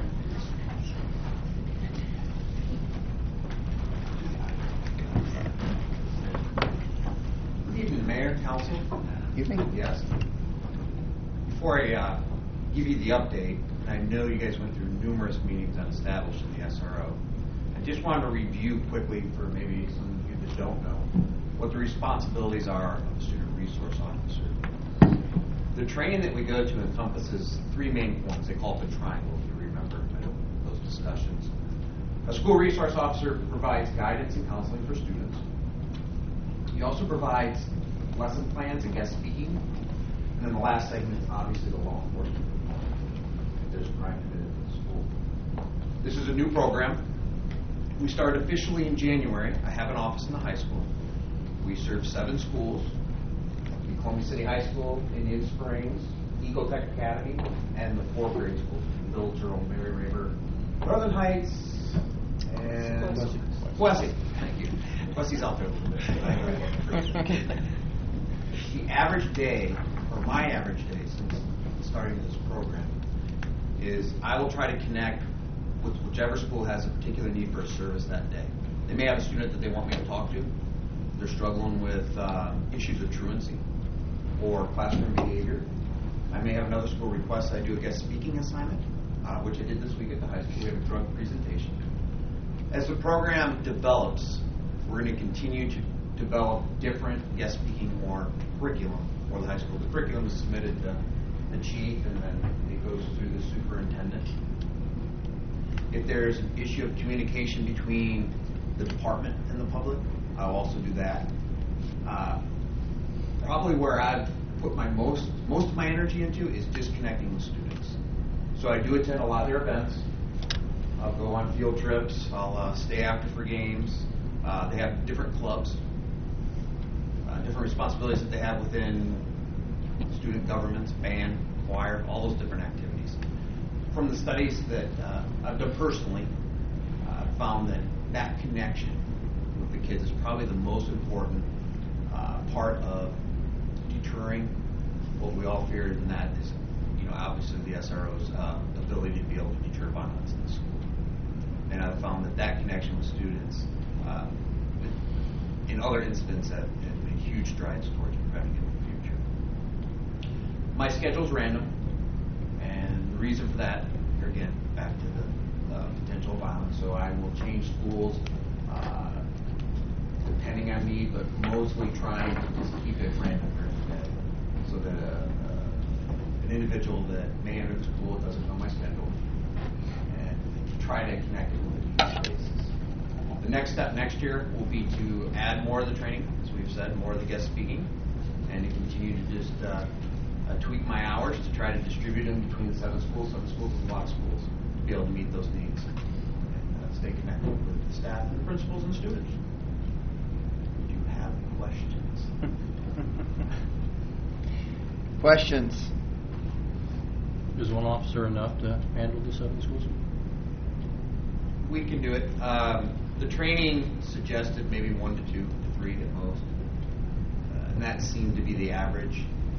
Good evening, Mayor, Council. Evening. Yes. Before I give you the update, and I know you guys went through numerous meetings on establishing the SRO, I just wanted to review quickly for maybe some of you that don't know what the responsibilities are of a student resource officer. The training that we go to encompasses 3 main points. They call it the triangle, if you remember those discussions. A school resource officer provides guidance and counseling for students. He also provides lesson plans and guest speaking. And then the last segment is obviously the law enforcement component if there's a crime committed in the school. This is a new program. We started officially in January. I have an office in the high school. We serve 7 schools. Columbia City High School, Indian Springs, Ecotech Academy, and the 4th grade schools, Village Earl, Mary Raver, Northern Heights, and Wessie. Thank you. Wessie's out there a little bit. The average day, or my average day since the starting this program is I will try to connect with whichever school has a particular need for a service that day. They may have a student that they want me to talk to. They're struggling with issues of truancy or classroom behavior. I may have another school request I do a guest speaking assignment, which I did this week at the high school. We have a drug presentation. As the program develops, we're going to continue to develop different guest speaking or curriculum for the high school. The curriculum is submitted to the chief, and then it goes through the superintendent. If there's an issue of communication between the department and the public, I'll also do that. Probably where I've put my most of my energy into is just connecting with students. So I do attend a lot of their events. I'll go on field trips. I'll stay after for games. They have different clubs, different responsibilities that they have within student governments, band, choir, all those different activities. From the studies that I've done personally, I've found that connection with the kids is probably the most important part of deterring what we all fear, and that is, obviously the SRO's ability to be able to deter violence in the school. And I've found that connection with students, in other incidents, have made huge strides towards preventing it in the future. My schedule's random, and the reason for that, here again, back to the potential violence. So I will change schools depending on need, but mostly trying to just keep it random during the day, so that an individual that may enter the school doesn't know my schedule, and try to connect it with the spaces. The next step next year will be to add more of the training, as we've said, more of the guest speaking, and to continue to just tweak my hours to try to distribute them between the 7 schools. 7 schools is a lot of schools, to be able to meet those needs and stay connected with the staff and the principals and students. Do you have questions? Questions? Is one officer enough to handle the 7 schools? We can do it. The training suggested maybe 1 to 2 to 3 at most, and that seemed to be the average.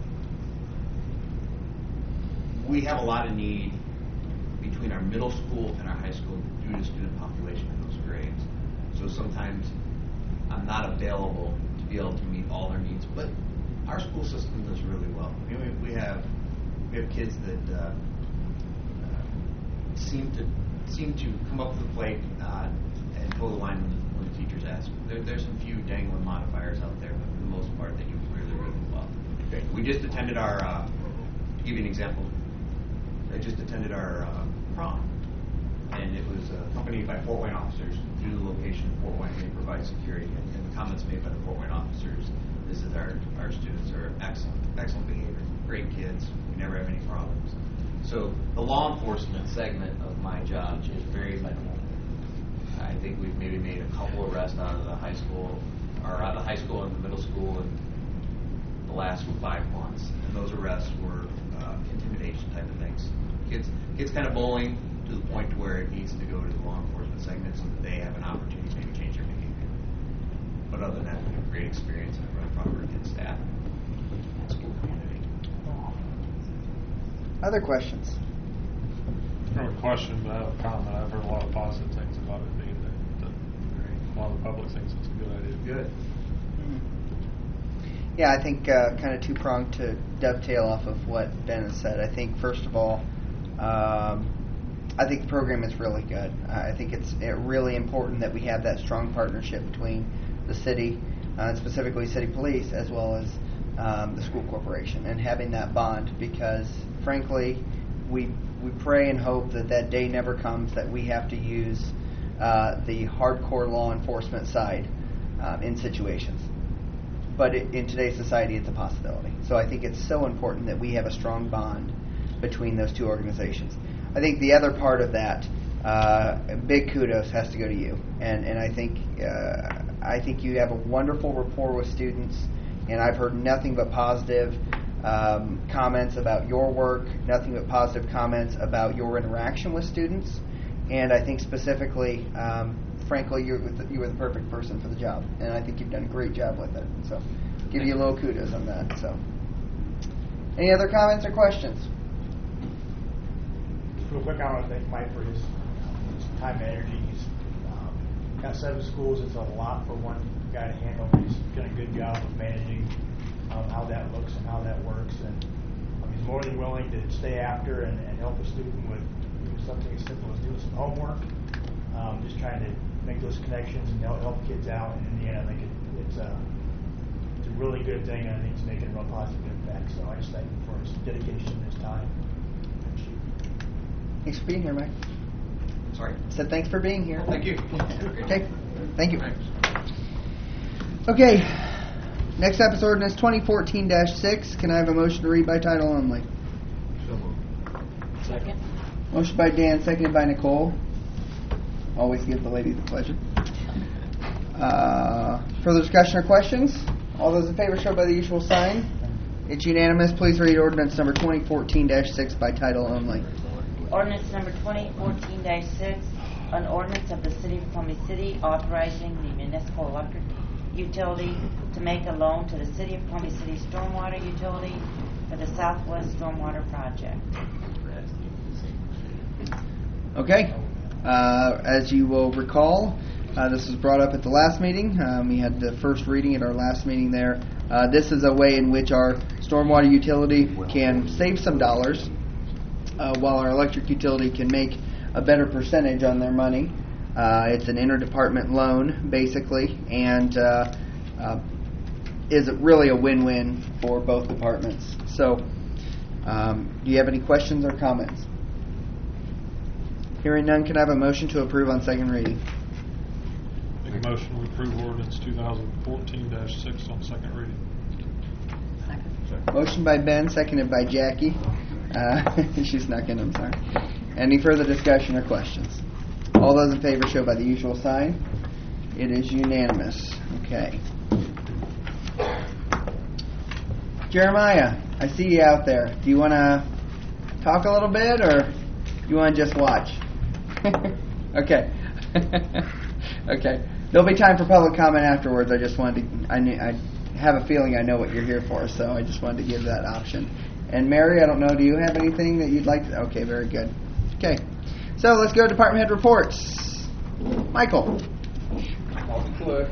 We have a lot of need between our middle school and our high school due to student population in those grades. So sometimes I'm not available to be able to meet all their needs, but our school system does really well. I mean, we have kids that seem to come up to the plate and toe the line when the teachers ask. There's some few dangling modifiers out there, but for the most part, they do really, really well. Okay. We just attended our, to give you an example, I just attended our prom, and it was accompanied by Fort Wayne officers. Due to the location of Fort Wayne, they provide security, and the comments made by the Fort Wayne officers is that our students are excellent behavior, great kids, we never have any problems. So the law enforcement segment of my job is very minimal. I think we've maybe made a couple arrests out of the high school, or out of the high school and the middle school in the last 5 months, and those arrests were intimidation type of things. Kids kind of bullying to the point to where it needs to go to the law enforcement segment so that they have an opportunity to maybe change their behavior. But other than that, we have a great experience and run proper against staff and school community. Other questions? I don't have a question, but I have a comment. I've heard a lot of positive things about it being there. A lot of the public thinks it's a good idea. Good. Yeah, I think kind of two-pronged to dovetail off of what Ben has said. I think, first of all, I think the program is really good. I think it's really important that we have that strong partnership between the city, specifically city police, as well as the school corporation, and having that bond, because, frankly, we pray and hope that day never comes that we have to use the hardcore law enforcement side in situations. But in today's society, it's a possibility. So I think it's so important that we have a strong bond between those two organizations. I think the other part of that, big kudos has to go to you. And I think you have a wonderful rapport with students, and I've heard nothing but positive comments about your work, nothing but positive comments about your interaction with students. And I think specifically, frankly, you were the perfect person for the job, and I think you've done a great job with it. So, give you a little kudos on that. So, any other comments or questions? real quick, I want to thank Mike for his time and energy. He's got 7 schools. It's a lot for one guy to handle. He's done a good job of managing how that looks and how that works. And he's more than willing to stay after and help a student with even something as simple as doing some homework. Just trying to make those connections and help kids out. And in the end, I think it's a really good thing, and I think it's making a real positive impact. So I just thank him for his dedication and his time. Thanks for being here, Mike. Sorry. Said thanks for being here. Thank you. Okay. Thank you. Thanks. Okay. Next up is ordinance 2014-6. Can I have a motion to read by title only? So moved. Second. Motion by Dan, seconded by Nicole. Always give the lady the pleasure. Further discussion or questions? All those in favor show by the usual sign. It's unanimous. Please read ordinance number 2014-6 by title only. Ordinance number 2014-6, an ordinance of the City of Columbia City authorizing the municipal electric utility to make a loan to the City of Columbia City Stormwater Utility for the Southwest Stormwater Project. Okay. As you will recall, this was brought up at the last meeting. We had the first reading at our last meeting there. This is a way in which our stormwater utility can save some dollars while our electric utility can make a better percentage on their money. It's an interdepartment loan, basically, and is really a win-win for both departments. So, do you have any questions or comments? Hearing none, can I have a motion to approve on second reading? Make a motion to approve ordinance 2014-6 on second reading. Motion by Ben, seconded by Jackie. She snuck in, I'm sorry. Any further discussion or questions? All those in favor show by the usual sign. It is unanimous. Okay. Jeremiah, I see you out there. Do you want to talk a little bit, or do you want to just watch? Okay. Okay. There'll be time for public comment afterwards. I just wanted to, I have a feeling I know what you're here for, so I just wanted to give that option. And Mary, I don't know, do you have anything that you'd like to? Okay, very good. Okay. So let's go to department head reports. Michael. I'll be quick.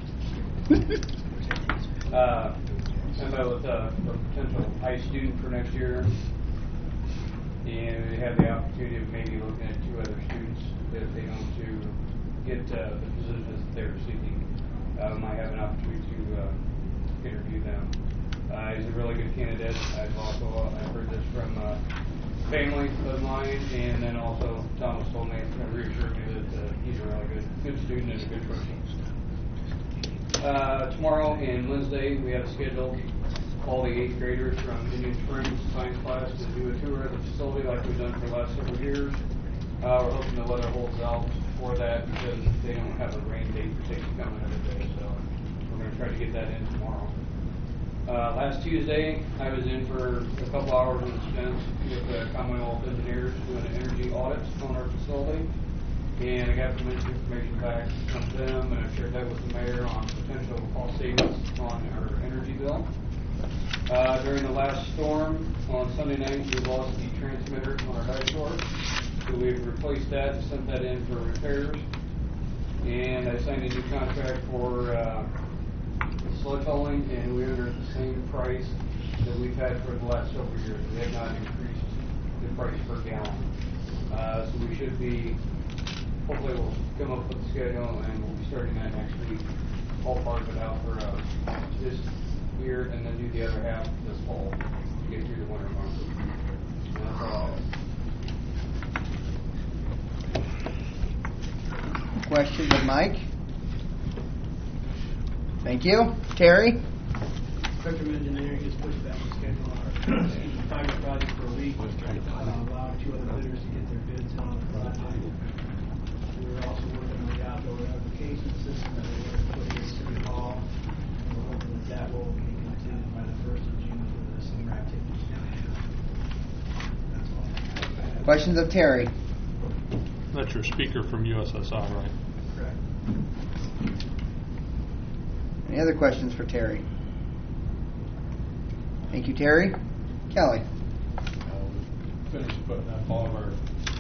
I met with a potential high student for next year, and we have the opportunity of maybe looking at 2 other students if they want to get the positions that they're seeking. Might have an opportunity to interview them. He's a really good candidate. I've heard this from family of mine, and then also Thomas told me, reassured me that he's a really good student and a good person. Tomorrow and Wednesday, we have scheduled all the 8th graders from Indian Springs science class to do a tour of the facility like we've done for the last several years. We're hoping the weather holds out for that because they don't have a rain date for safety coming every day, so we're going to try to get that in tomorrow. Last Tuesday, I was in for a couple hours in suspense with the Commonwealth engineers doing an energy audit on our facility. And I got some information back from them, and I shared that with the mayor on potential cost savings on our energy bill. During the last storm on Sunday night, we lost the transmitter on our high shore. So we've replaced that and sent that in for repairs. And I signed a new contract for sludge hauling, and we under the same price that we've had for the last several years. We have not increased the price per gallon. So we should be, hopefully we'll come up with the schedule, and we'll be starting that next week. All part of it out for this year, and then do the other half this fall to get through the winter months. And that's all I have. Questions of Mike? Thank you. Terry? Spectrum Engineering has pushed back the schedule on our pilot project for a week, allowing 2 other bidders to get their bids in on the project. We're also working on the outdoor application system that we're going to put in City Hall. We're hoping that will be completed by the 1st of June for the summer activities. That's all. Questions of Terry? That's your speaker from USSI, right? Correct. Any other questions for Terry? Thank you, Terry. Kelly? Finished putting up all of our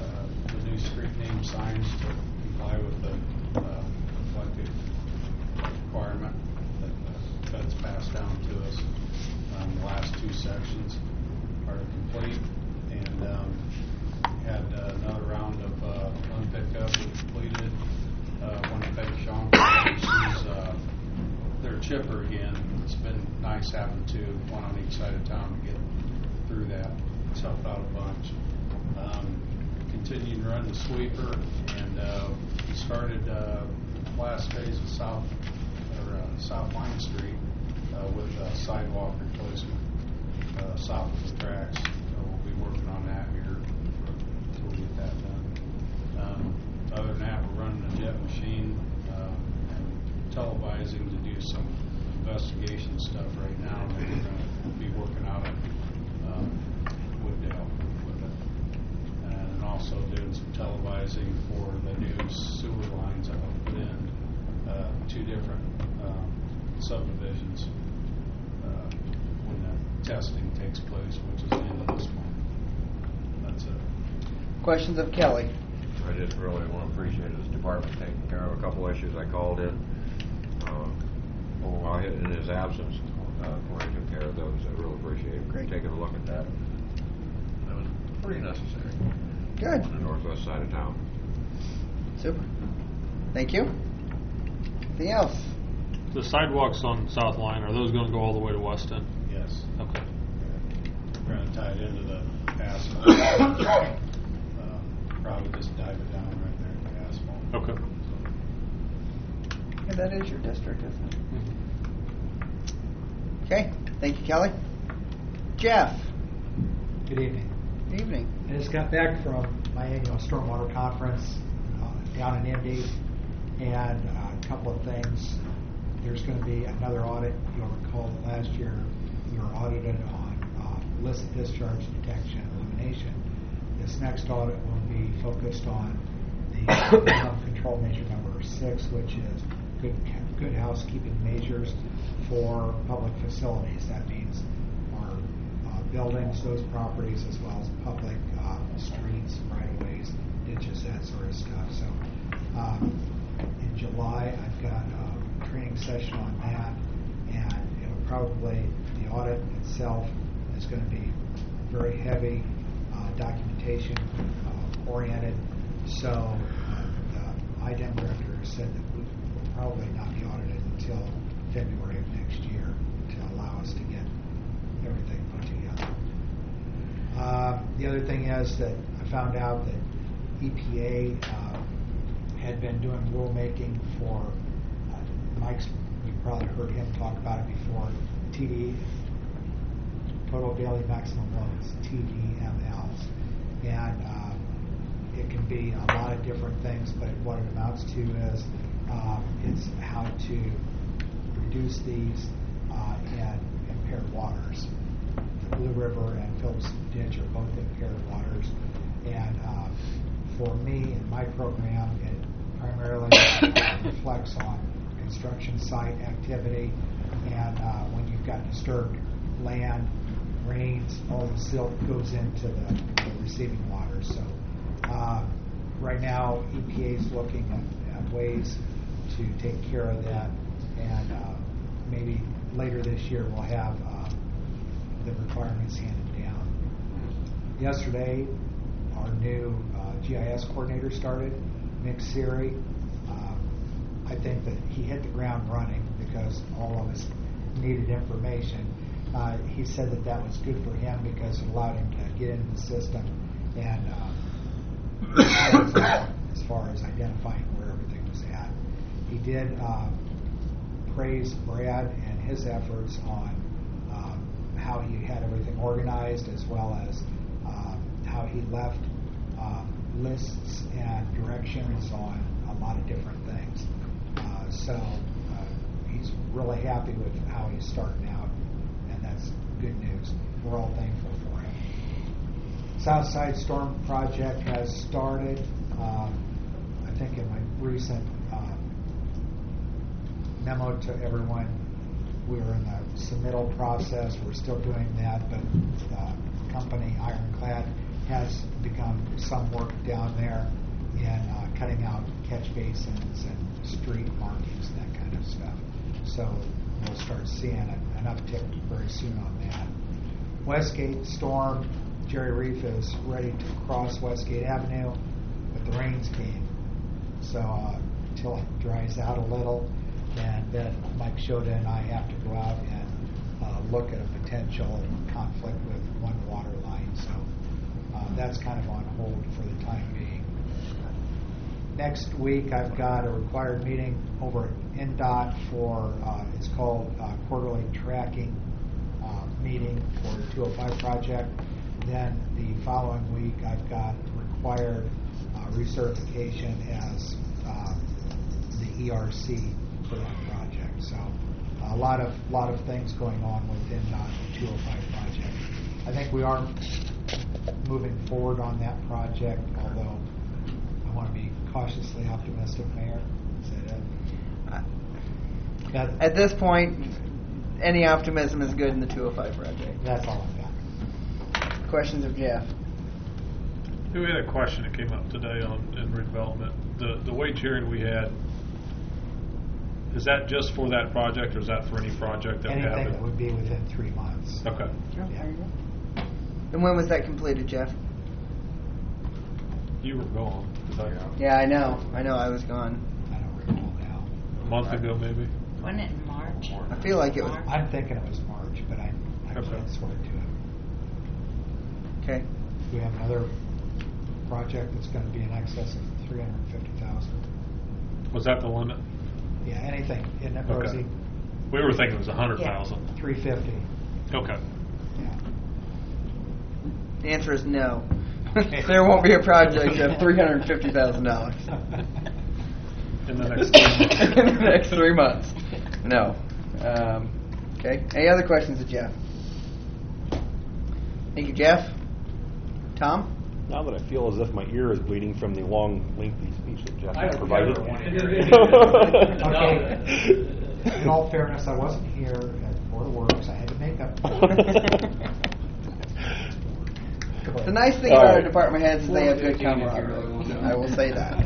some signs to comply with the reflective requirement that's passed down to us. The last two sections are complete, and had another round of one pickup we completed. One Peg Sean, she's their chipper again. It's been nice having one on each side of town to get through that. It's helped out a bunch. Continued to run the sweeper, and we started last phase of South Line Street with sidewalk replacement south of the tracks. So we'll be working on that here until we get that done. Other than that, we're running a jet machine and televising to do some investigation stuff right now. We're going to be working out at Wooddale with it, and also doing some televising for the new sewer lines that will put in two different subdivisions when the testing takes place, which is the end of this month. That's it. Questions of Kelly? I just really want to appreciate this department taking care of a couple issues I called in. In his absence, when he took care of those, I really appreciate him taking a look at that. That was pretty necessary. Good. On the northwest side of town. Super. Thank you. Anything else? The sidewalks on South Line, are those going to go all the way to Weston? Yes. Okay. We're going to tie it into the asphalt. Probably just dive it down right there in the asphalt. Okay. Yeah, that is your district, isn't it? Mm-hmm. Okay. Thank you, Kelly. Jeff. Good evening. Good evening. I just got back from my annual stormwater conference down in Indy, and a couple of things. There's going to be another audit. You'll recall that last year we were audited on illicit discharge detection and elimination. This next audit will be focused on the control measure number 6, which is good housekeeping measures for public facilities. That means our buildings, those properties, as well as public streets, right-of-ways, ditches, that sort of stuff. So in July, I've got a training session on that, and it'll probably, the audit itself is going to be very heavy documentation oriented. So the IDEM director said that we will probably not be audited until February of next year to allow us to get everything put together. The other thing is that I found out that EPA had been doing rulemaking for Mike's, you probably heard him talk about it before, TD, total daily maximum loads, TDMLs. And it can be a lot of different things, but what it amounts to is it's how to reduce these in impaired waters. The Blue River and Phillips Ditch are both impaired waters. And for me, in my program, it primarily reflects on construction site activity, and when you've got disturbed land, rains, all the silt goes into the receiving water. So right now, EPA is looking at ways to take care of that, and maybe later this year we'll have the requirements handed down. Yesterday, our new GIS coordinator started, Nick Siri. I think that he hit the ground running because all of us needed information. He said that was good for him because it allowed him to get into the system and as far as identifying where everything was at. He did praise Brad and his efforts on how he had everything organized, as well as how he left lists and directions on a lot of different things. So he's really happy with how he's starting out, and that's good news. We're all thankful for him. Southside Storm Project has started. I think in my recent memo to everyone, we were in the submittal process. We're still doing that, but the company Ironclad has begun some work down there, and cutting out catch basins and street markings and that kind of stuff. So we'll start seeing an uptick very soon on that. Westgate storm, Jerry Reef is ready to cross Westgate Avenue, but the rains came. So until it dries out a little, and then Mike Shoda and I have to go out and look at a potential conflict with one water line. So that's kind of on hold for the time being. Next week I've got a required meeting over at NDOT for, it's called quarterly tracking meeting for the 205 project. Then the following week I've got required recertification as the ERC for that project. So a lot of things going on within the 205 project. I think we are moving forward on that project, although I want to be cautiously optimistic, Mayor. Is that it? At this point, any optimism is good in the 205 project. That's all I've got. Questions of Jeff? We had a question that came up today in redevelopment. The wage hearing we had, is that just for that project, or is that for any project that we have? Anything that would be within 3 months. Okay. Yeah. And when was that completed, Jeff? You were gone. Yeah, I know. I was gone. I don't recall now. A month ago, maybe? Wasn't it in March? I feel like it was. I'm thinking it was March, but I can't swear to it. Okay. We have another project that's going to be in excess of $350,000. Was that the limit? Yeah, anything. Isn't it, Okay. Rosie? We were thinking it was 100,000. $350. Okay. Yeah. The answer is no. There won't be a project of $350,000 In the next 3 months. in the next 3 months. No. Okay. Any other questions of Jeff? Thank you, Jeff. Tom? Now that I feel as if my ear is bleeding from the long, lengthy speech that Jeff I don't provided. ever want to hear Okay. In all fairness, I wasn't here at Board of Works. I had to make up. The nice thing about our department heads is they have good camaraderie. I will say that.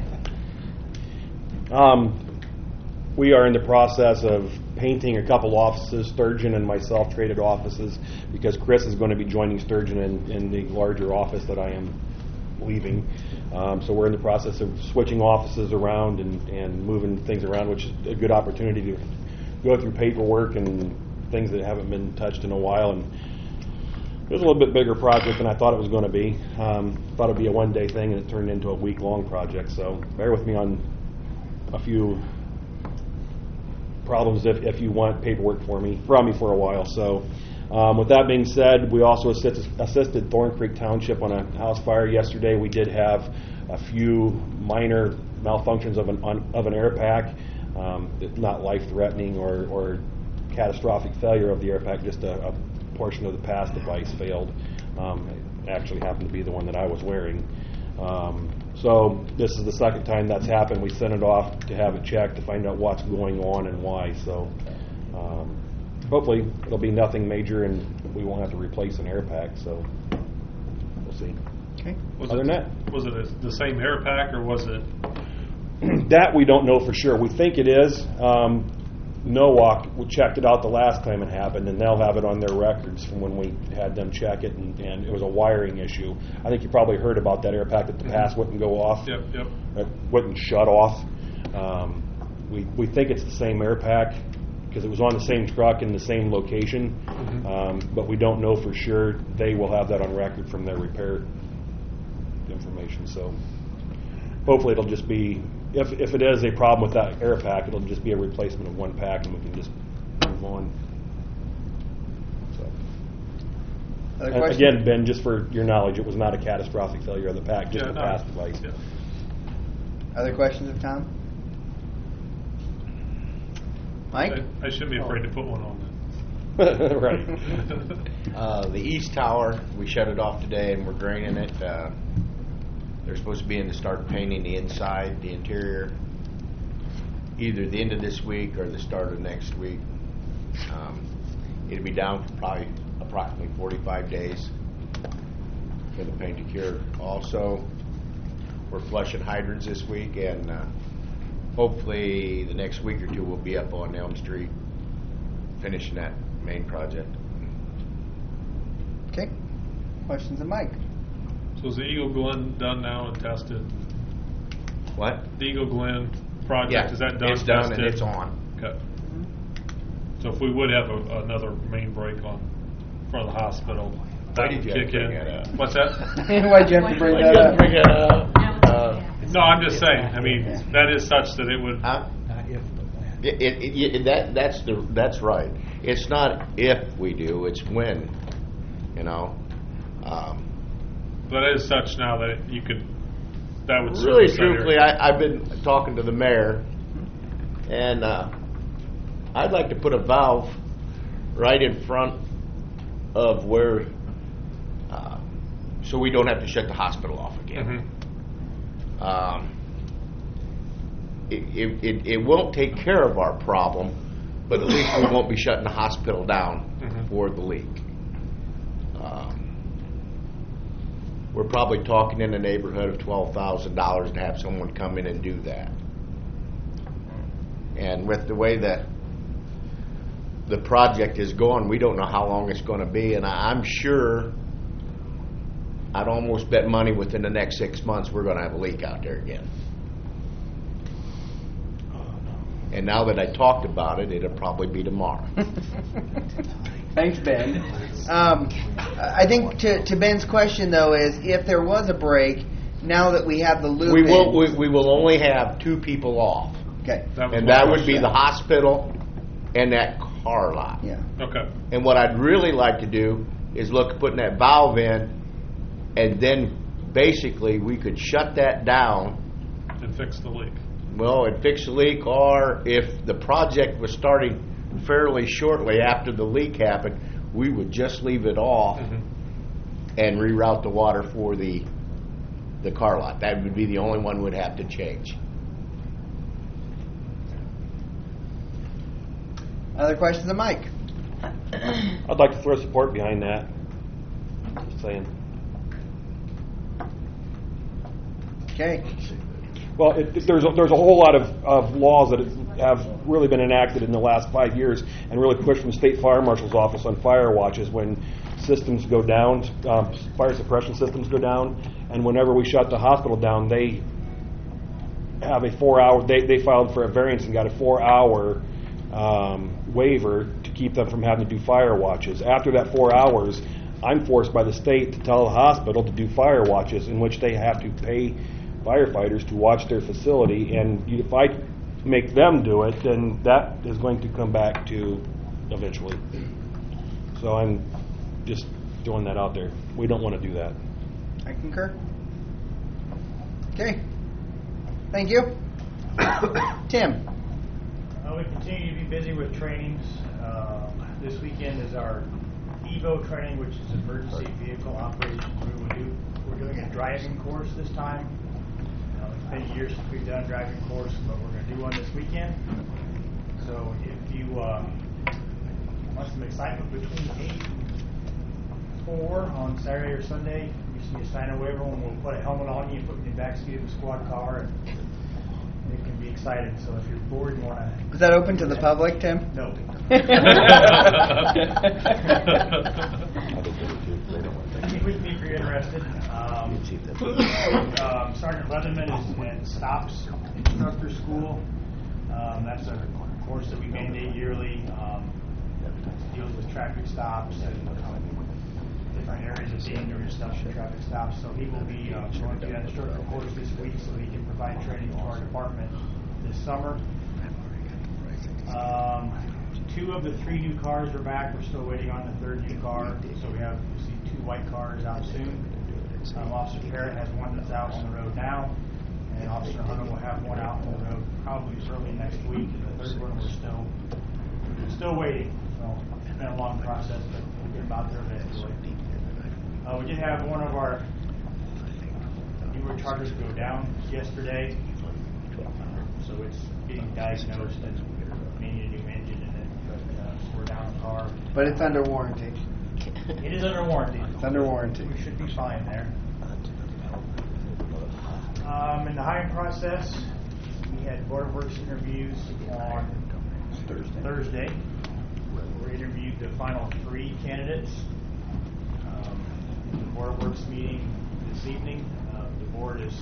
We are in the process of painting a couple offices. Sturgeon and myself traded offices because Chris is going to be joining Sturgeon in the larger office that I am leaving. So we're in the process of switching offices around and moving things around, which is a good opportunity to go through paperwork and things that haven't been touched in a while. And it was a little bit bigger project than I thought it was going to be. Thought it would be a one-day thing, and it turned into a week-long project. So bear with me on a few problems if you want paperwork from me for a while. So with that being said, we also assisted Thorn Creek Township on a house fire yesterday. We did have a few minor malfunctions of an air pack, not life-threatening or catastrophic failure of the air pack, just a portion of the pass device failed. It actually happened to be the one that I was wearing. So this is the second time that's happened. We sent it off to have it checked to find out what's going on and why. So hopefully it'll be nothing major and we won't have to replace an air pack. So we'll see. Okay. Other than that, Was it the same air pack, or was it? that we don't know for sure. We think it is. NOAC checked it out the last time it happened, and they'll have it on their records from when we had them check it, and it was a wiring issue. I think you probably heard about that air pack that the pass wouldn't go off. Yep. It wouldn't shut off. We think it's the same air pack because it was on the same truck in the same location, but we don't know for sure. They will have that on record from their repair information. So hopefully it'll just be, if it is a problem with that air pack, it'll just be a replacement of one pack and we can just move on. So. And again, Ben, just for your knowledge, it was not a catastrophic failure of the pack, just a pass device. Yeah. Other questions of Tom? Mike? I shouldn't be afraid to put one on then. Right. The east tower, we shut it off today and we're draining it. They're supposed to be in to start painting the inside, the interior, either the end of this week or the start of next week. It'll be down for probably approximately 45 days for the paint to cure. Also, we're flushing hydrants this week, and hopefully the next week or two we'll be up on Elm Street finishing that main project. Okay. Questions of Mike? So is the Eagle Glen done now and tested? What? The Eagle Glen project, Yeah, is that done? it's done tested? and it's on. Okay. So if we would have another main break on front of the hospital, that did would you have kick to bring in. that up? What's that? Why'd you have to bring that up? No, I'm just saying. I mean, that is such that it would. Not if, but when. That's right. It's not if we do, it's when. You know. But it is such now that you could. That would Really, service that area. truthfully, I've been talking to the mayor, and I'd like to put a valve right in front of where, so we don't have to shut the hospital off again. It won't take care of our problem, but at least we won't be shutting the hospital down for the leak. We're probably talking in the neighborhood of $12,000 to have someone come in and do that. And with the way that the project is going, we don't know how long it's going to be, and I'm sure, I'd almost bet money within the next 6 months we're going to have a leak out there again. And now that I talked about it, it'll probably be tomorrow. Thanks, Ben. I think to Ben's question, though, is if there was a break, now that we have the loop We will only have 2 people off. Okay. And that would be the hospital and that car lot. Yeah. Okay. And what I'd really like to do is look at putting that valve in, and then basically we could shut that down. And fix the leak. Well, and fix the leak, or if the project was starting fairly shortly after the leak happened, we would just leave it off and reroute the water for the car lot. That would be the only one we'd have to change. Other questions of Mike? I'd like to throw support behind that. Just saying. Okay. Well, there's a whole lot of laws that have really been enacted in the last 5 years and really pushed from the state fire marshal's office on fire watches when systems go down, fire suppression systems go down, and whenever we shut the hospital down, they have a 4-hour. They filed for a variance and got a 4-hour waiver to keep them from having to do fire watches. After that 4 hours, I'm forced by the state to tell the hospital to do fire watches, in which they have to pay firefighters to watch their facility, and if I make them do it, then that is going to come back to eventually. So I'm just throwing that out there. We don't want to do that. I concur. Okay. Thank you. Tim. We continue to be busy with trainings. This weekend is our EVO training, which is Emergency Vehicle Operations. We're doing a driving course this time. It's been years since we've done a driving course, but we're going to do one this weekend. So if you want some excitement between 8 and 4 on Saturday or Sunday, you just need to sign a waiver and we'll put a helmet on you and put you in the backseat of the squad car, and it can be exciting. So if you're bored and want to... Is that open to the public, Tim? No. Keep with me if you're interested. Sergeant Leatherman is at STOPS Instructor School. That's a course that we mandate yearly. Deals with traffic stops and different areas of danger and stuff for traffic stops. So he will be going through that instructor course this week so he can provide training to our department this summer. 2 of the 3 new cars are back. We're still waiting on the 3rd new car. So we'll see 2 white cars out soon. Officer Parrott has one that's out on the road now, and Officer Hunter will have one out on the road probably early next week. And the 3rd one we're still waiting. So it's been a long process, but we'll get them out there eventually. We did have one of our newer Chargers go down yesterday, so it's getting diagnosed and may need a new engine in it, but we're down a car. But it's under warranty. It is under warranty. It's under warranty. We should be fine there. In the hiring process, we had Board of Works interviews on Thursday. We interviewed the final 3 candidates. The Board of Works meeting this evening, the board is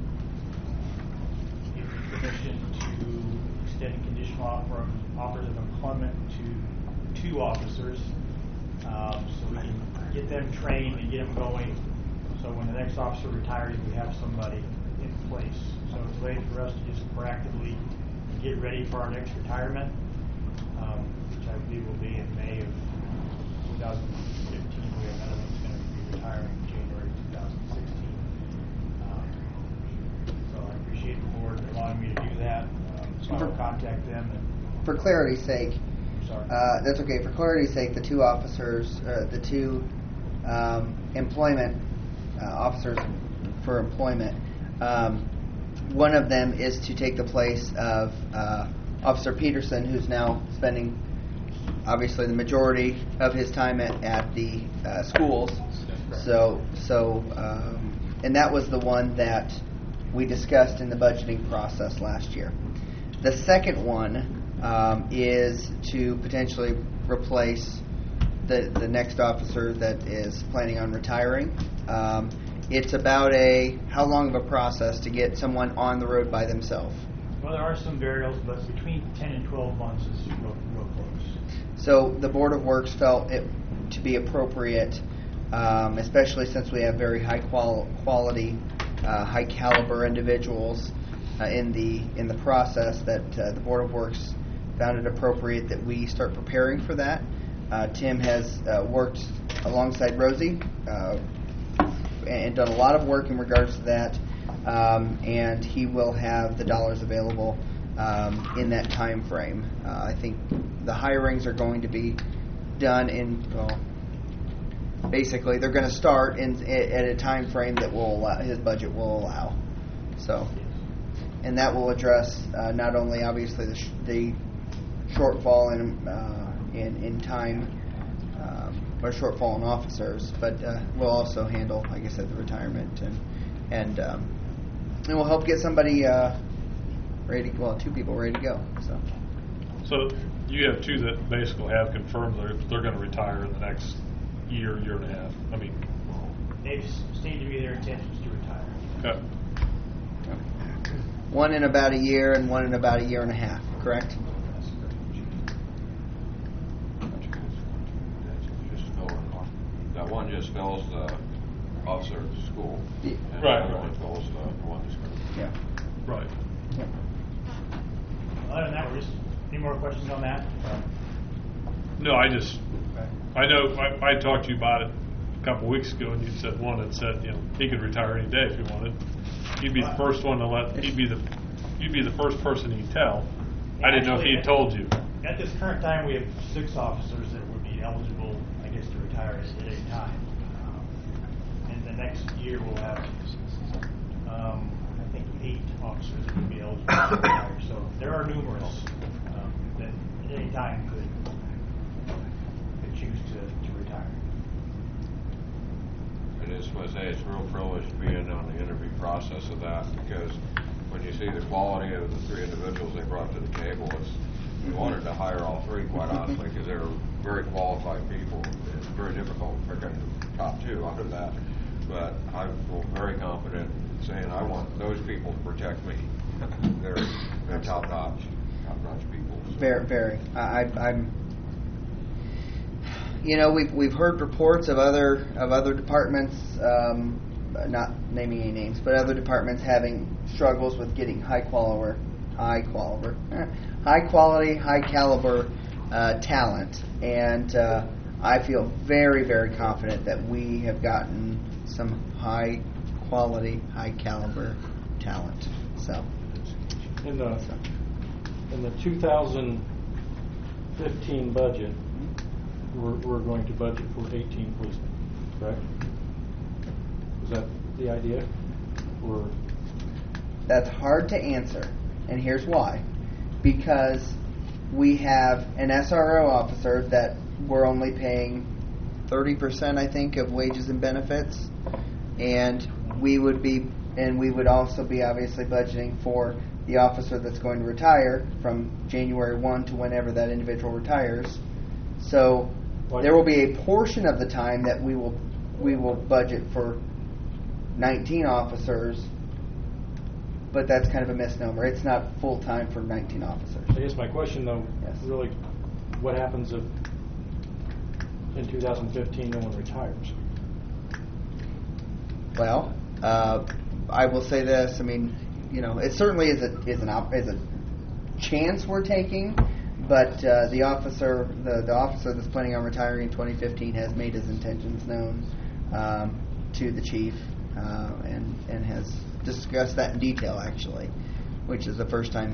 giving permission to extend conditional offers of employment to 2 officers, so we can get them trained and get them going. So when the next officer retires, we have somebody in place. So it's a way for us to just proactively get ready for our next retirement, which I believe will be in May of 2015. We have another one's going to be retiring in January 2016. So I appreciate the board allowing me to do that. So I'll contact them. And For clarity's sake, sorry. that's okay. For clarity's sake, the 2 officers, the 2 employment officers for employment, one of them is to take the place of Officer Peterson, who's now spending obviously the majority of his time at the schools. So and that was the one that we discussed in the budgeting process last year. The second one is to potentially replace the next officer that is planning on retiring. It's about how long of a process to get someone on the road by themselves? Well, there are some variables, but between 10 and 12 months is real close. So the Board of Works felt it to be appropriate, especially since we have very high quality, high caliber individuals in the process, that the Board of Works found it appropriate that we start preparing for that. Tim has worked alongside Rosie and done a lot of work in regards to that, and he will have the dollars available in that time frame. I think the hirings are going to be done basically they're going to start at a time frame that his budget will allow. So, and that will address not only obviously the shortfall in time, or shortfall in officers, but we'll also handle, like I said, the retirement and we'll help get somebody ready. Well, 2 people ready to go. So you have 2 that basically have confirmed they're going to retire in the next year and a half. I mean, they've stated to me their intentions to retire. Okay. One in about a year and one in about a year and a half. Correct? That one just fills the officer at school. Yeah. And Right. the other one fills the one that's going to. Yeah. Right. Other than that, any more questions on that? No, I know I talked to you about it a couple of weeks ago, and you said one that said he could retire any day if he wanted. You'd be the first one to you'd be the first person he'd tell. I didn't know if he had told you. At this current time, we have 6 officers that would be eligible, I guess, to retire at any time. And the next year we'll have, I think, 8 officers that would be eligible to retire. So there are numerous that at any time could choose to retire. I just want to say it's a real privilege being on the interview process of that, because when you see the quality of the 3 individuals they brought to the table, we wanted to hire all 3, quite honestly, because they were very qualified people. It's very difficult to pick the top 2 out of that. But I feel very confident saying I want those people to protect me. They're top-notch people. So. Very. I'm. We've heard reports of other departments, not naming any names, but other departments having struggles with getting high quality, high caliber talent, and I feel very, very confident that we have gotten some high quality, high caliber talent. So, in the 2015 budget, we're going to budget for 18 policemen, correct? Is that the idea? Or that's hard to answer, and here's why. Because we have an SRO officer that we're only paying 30%, I think, of wages and benefits, and we would be and we would also be obviously budgeting for the officer that's going to retire from January 1 to whenever that individual retires. So there will be a portion of the time that we will budget for 19 officers, but that's kind of a misnomer. It's not full time for 19 officers. I guess my question, though, really, what happens if in 2015 no one retires? Well, I will say this. I mean, it certainly is a chance we're taking, but the officer that's planning on retiring in 2015 has made his intentions known to the chief and has discussed that in detail, actually, which is the first time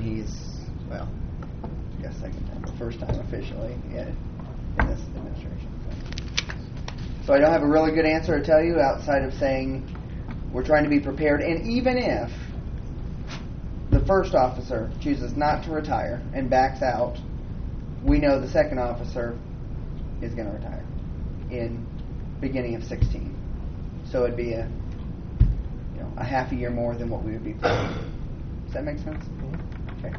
second time, the first time officially in this administration. So I don't have a really good answer to tell you outside of saying we're trying to be prepared, and even if the first officer chooses not to retire and backs out, we know the second officer is going to retire in beginning of 16. So it'd be a half a year more than what we would be paying. Does that make sense? Okay.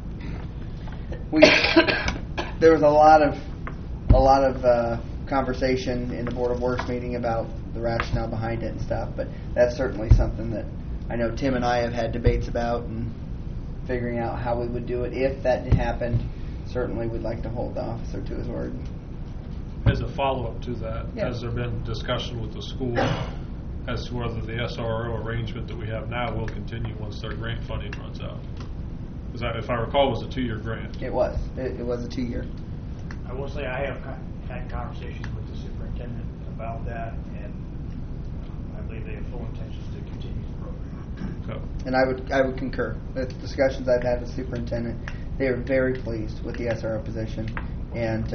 There was a lot of conversation in the Board of Works meeting about the rationale behind it and stuff, but that's certainly something that I know Tim and I have had debates about and figuring out how we would do it if that happened. Certainly would like to hold the officer to his word. As a follow-up to that, Yeah. has there been discussion with the school as to whether the SRO arrangement that we have now will continue once their grant funding runs out? Because if I recall, it was a 2-year grant. It was. It was a 2-year. I will say I have had conversations with the superintendent about that, and I believe they have full intentions to continue the program. Okay. And I would concur. The discussions I've had with the superintendent, they are very pleased with the SRO position and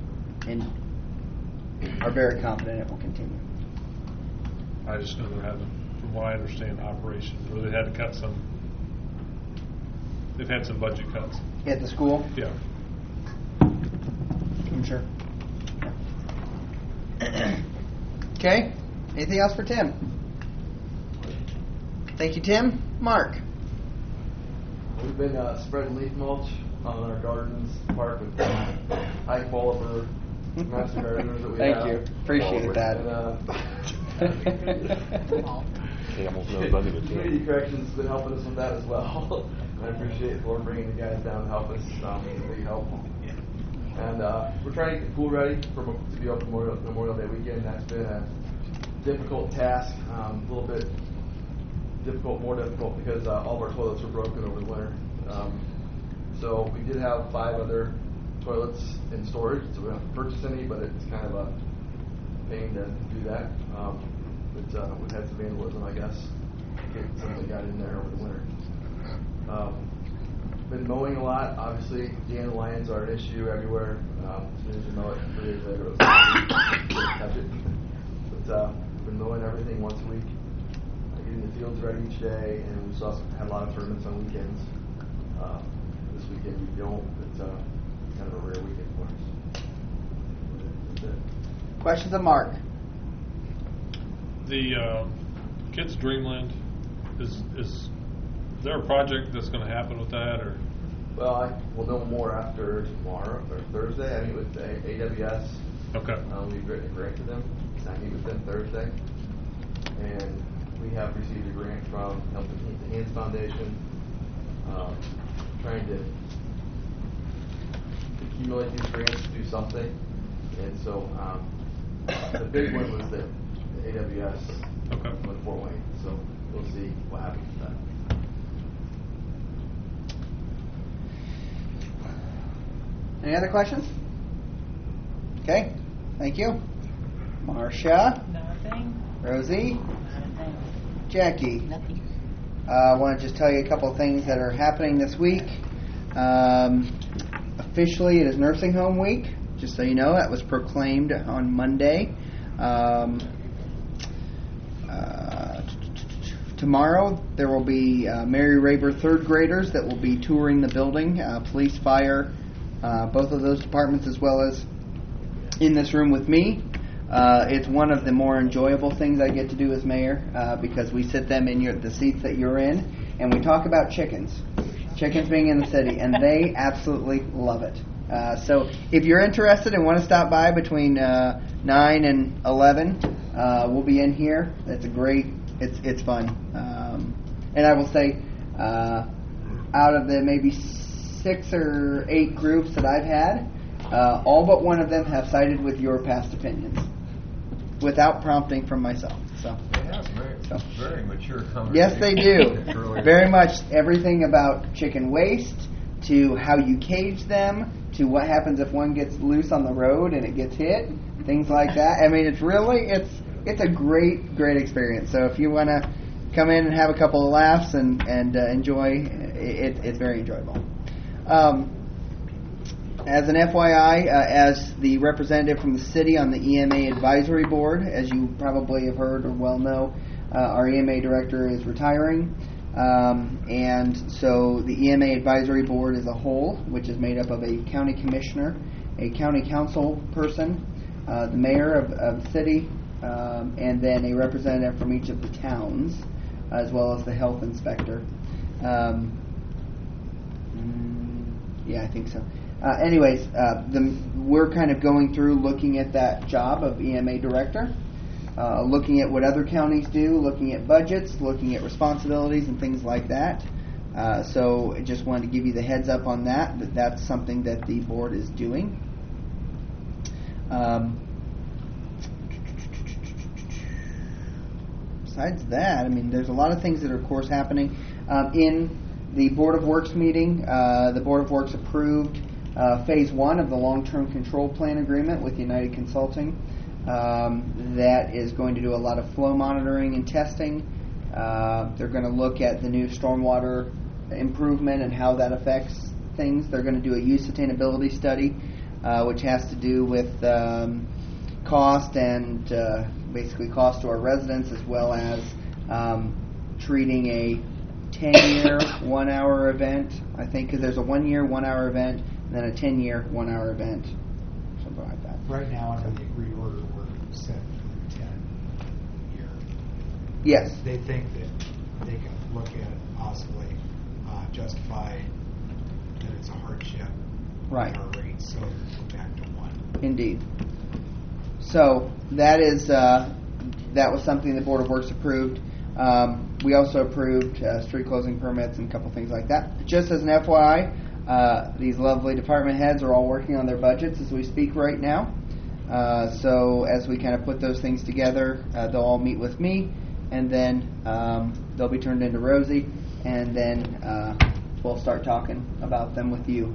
are very confident it will continue. I just know they're having, from what I understand, operations where they had to cut some. They've had some budget cuts. At the school? Yeah. I'm sure. Okay. Anything else for Tim? Thank you, Tim. Mark. We've been spreading leaf mulch on our gardens, park with high caliber master gardeners that we have. Thank you. Appreciate that. Community Corrections has been helping us with that as well. I appreciate Lord bringing the guys down to help us. It's a big help. And we're trying to get the pool ready to be open Memorial Day weekend. That's been a difficult task, a little bit more difficult because all of our toilets were broken over the winter. So we did have 5 other toilets in storage, so we don't have to purchase any, but it's kind of a pain to do that. But we've had some vandalism, I guess, getting something got in there over the winter. Been mowing a lot. Obviously, dandelions are an issue everywhere. As soon as you mow it, 3 days later, it'll touch it. But been mowing everything once a week, getting the fields ready each day, and we also had a lot of tournaments on weekends. This weekend we don't. It's kind of a rare weekend for us. That's it. Questions of Mark? The Kids Dreamland, is there a project that's going to happen with that, or? Well, I will know more after tomorrow or Thursday. I meet with the AWS. Okay. We've written a grant to them. I meet with them Thursday, and we have received a grant from Helping Hands Foundation, trying to accumulate these grants to do something. And so the big one was the AWS with Fort Wayne. So we'll see what happens with that. Any other questions? Okay. Thank you. Marcia? Nothing. Rosie? Nothing. Jackie? Nothing. I want to just tell you a couple of things that are happening this week. Officially, it is Nursing Home Week. Just so you know, that was proclaimed on Monday. Tomorrow, there will be Mary Raber third graders that will be touring the building, police, fire, both of those departments, as well as in this room with me. It's one of the more enjoyable things I get to do as mayor because we sit them in the seats that you're in, and we talk about chickens being in the city, and they absolutely love it. So if you're interested and want to stop by between 9 and 11, we'll be in here. It's fun. And I will say, out of the maybe 6 or 8 groups that I've had, all but one of them have sided with your past opinions without prompting from myself. So. Very mature conversation. Yes, they do. It really Very is. much everything about chicken waste to how you cage them to what happens if one gets loose on the road and it gets hit, things like that. I mean, it's a great experience. So if you want to come in and have a couple of laughs and enjoy, it's very enjoyable. As an FYI, as the representative from the city on the EMA advisory board, as you probably have heard or well know, our EMA director is retiring. And so the EMA advisory board as a whole, which is made up of a county commissioner, a county council person, the mayor of the city, and then a representative from each of the towns, as well as the health inspector. Yeah, I think so. Anyways, we're kind of going through looking at that job of EMA director, looking at what other counties do, looking at budgets, looking at responsibilities and things like that. So I just wanted to give you the heads up on that that's something that the board is doing. Besides that, I mean, there's a lot of things that are, of course, happening. In the Board of Works meeting, the Board of Works approved Phase 1 of the Long-Term Control Plan Agreement with United Consulting. That is going to do a lot of flow monitoring and testing. They're going to look at the new stormwater improvement and how that affects things. They're going to do a youth sustainability study, which has to do with cost and basically cost to our residents, as well as treating a 10-year, 1-hour event, I think, because there's a 1-year, 1-hour event, and then a 10-year, 1-hour event, something like that. Right now, under the agreed order, we're set for the 10-year. Yes. They think that they can look at it, possibly justify that it's a hardship. Right. In our rates, so we're back to 1. Indeed. So that is that was something the Board of Works approved. We also approved street closing permits and a couple things like that. Just as an FYI, these lovely department heads are all working on their budgets as we speak right now. So as we kind of put those things together, they'll all meet with me, and then they'll be turned into Rosie, and then we'll start talking about them with you.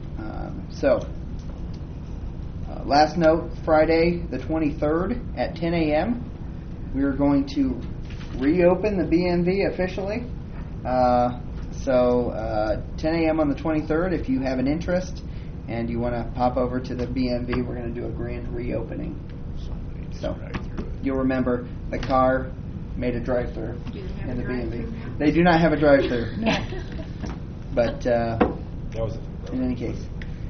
Last note, Friday the 23rd at 10 a.m., we are going to reopen the BMV officially. 10 a.m. on the 23rd, if you have an interest and you want to pop over to the BMV, we're going to do a grand reopening. So you'll remember the car made a drive-through in the BMV. They do not have a drive-through. But in any case.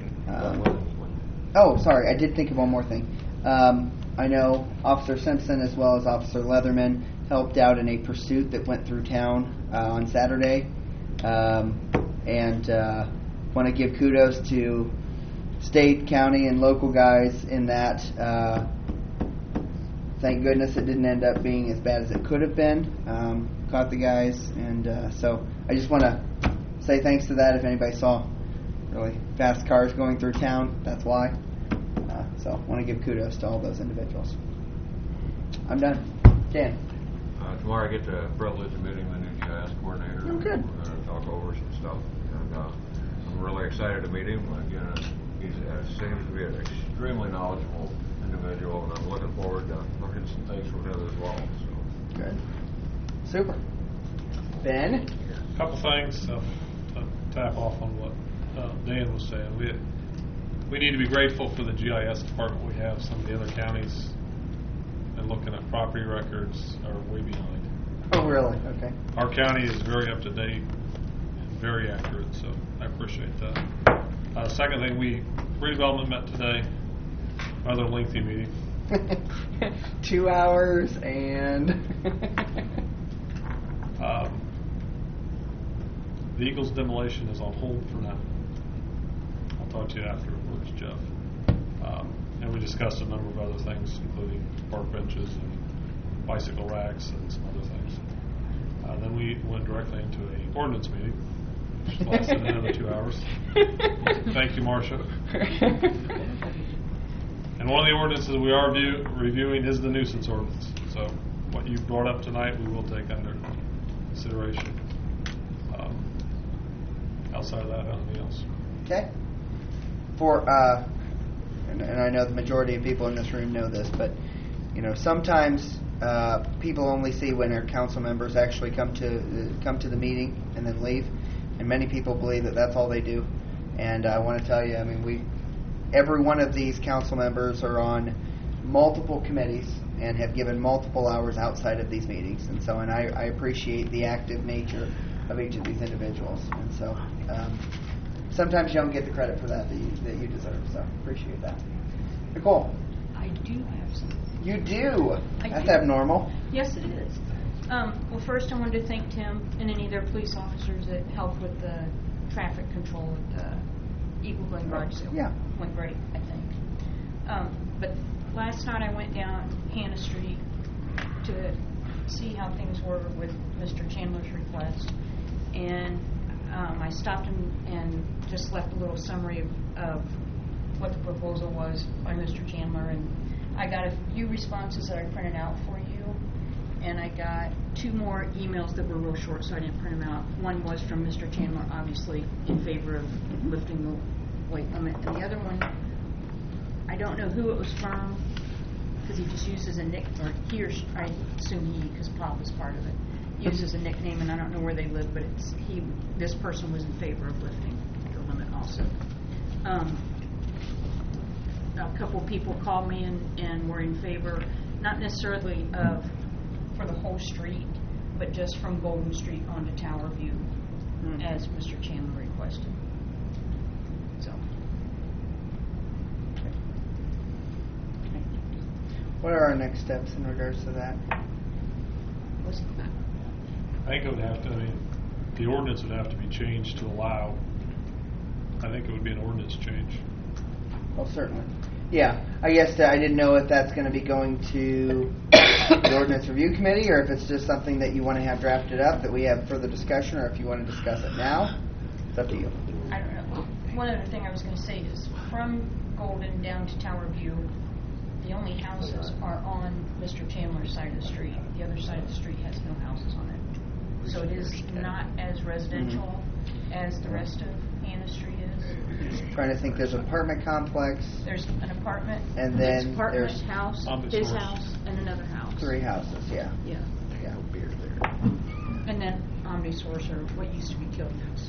Oh, sorry, I did think of one more thing. I know Officer Simpson as well as Officer Leatherman helped out in a pursuit that went through town on Saturday. And want to give kudos to state, county, and local guys in that. Thank goodness it didn't end up being as bad as it could have been. Caught the guys, and so I just want to say thanks to that. If anybody saw really fast cars going through town, that's why. So I want to give kudos to all those individuals. I'm done. Dan. Tomorrow I get the privilege of meeting the new GIS coordinator. Oh, good. We're going to talk over some stuff. And I'm really excited to meet him. Again, he seems to be an extremely knowledgeable individual, and I'm looking forward to looking at some things from him as well. So. Good. Super. Ben? A couple things to tap off on what Dan was saying. We need to be grateful for the GIS department we have. Some of the other counties, and looking at property records, are way behind. Oh, really? Okay. Our county is very up to date and very accurate, so I appreciate that. Second thing, redevelopment met today, rather lengthy meeting. 2 hours and The Eagles demolition is on hold for now. I'll talk to you afterwards, Jeff. And we discussed a number of other things, including park benches and bicycle racks and some other things. Then we went directly into an ordinance meeting, which lasted another 2 hours. Thank you, Marcia. And one of the ordinances we are reviewing is the nuisance ordinance. So what you brought up tonight, we will take under consideration. Outside of that, anything else? Okay. And I know the majority of people in this room know this, but sometimes people only see when their council members actually come to the meeting and then leave, and many people believe that that's all they do. And I want to tell you, every one of these council members are on multiple committees and have given multiple hours outside of these meetings, and I appreciate the active nature of each of these individuals, and so sometimes you don't get the credit for that you deserve, so appreciate that. Nicole? I do have something. You do? That's do. Abnormal. Yes, it is. Well, first I wanted to thank Tim and any of their police officers that helped with the traffic control at the Eagle Glen garage sale. Yeah. Went great, I think. But last night I went down Hannah Street to see how things were with Mr. Chandler's request, and I stopped and just left a little summary of what the proposal was by Mr. Chandler, and I got a few responses that I printed out for you, and I got 2 more emails that were real short, so I didn't print them out. One was from Mr. Chandler, obviously in favor of lifting the weight limit, and the other one, I don't know who it was from, because he just uses a nick, or he or she, I assume he, because Pop is part of it, uses a nickname, and I don't know where they live, but this person was in favor of lifting the limit also. A couple people called me and were in favor, not necessarily for the whole street, but just from Golden Street onto Tower View, as Mr. Chandler requested. So. What are our next steps in regards to that? I think it would have to, the ordinance would have to be changed to allow, I think it would be an ordinance change. Oh, certainly. Yeah, I guess I didn't know if that's going to be going to the Ordinance Review Committee, or if it's just something that you want to have drafted up that we have further discussion, or if you want to discuss it now. It's up to you. I don't know. One other thing I was going to say is from Golden down to Tower View, the only houses are on Mr. Chandler's side of the street. The other side of the street has no houses on it. So it is not as residential as the rest of Hannah Street is. Trying to think, there's an apartment complex. There's an apartment, and then apartment, there's house, his house, and another house. 3 houses, yeah. Yeah. Yeah. Beer there. And then Omnisource, or what used to be Killian's.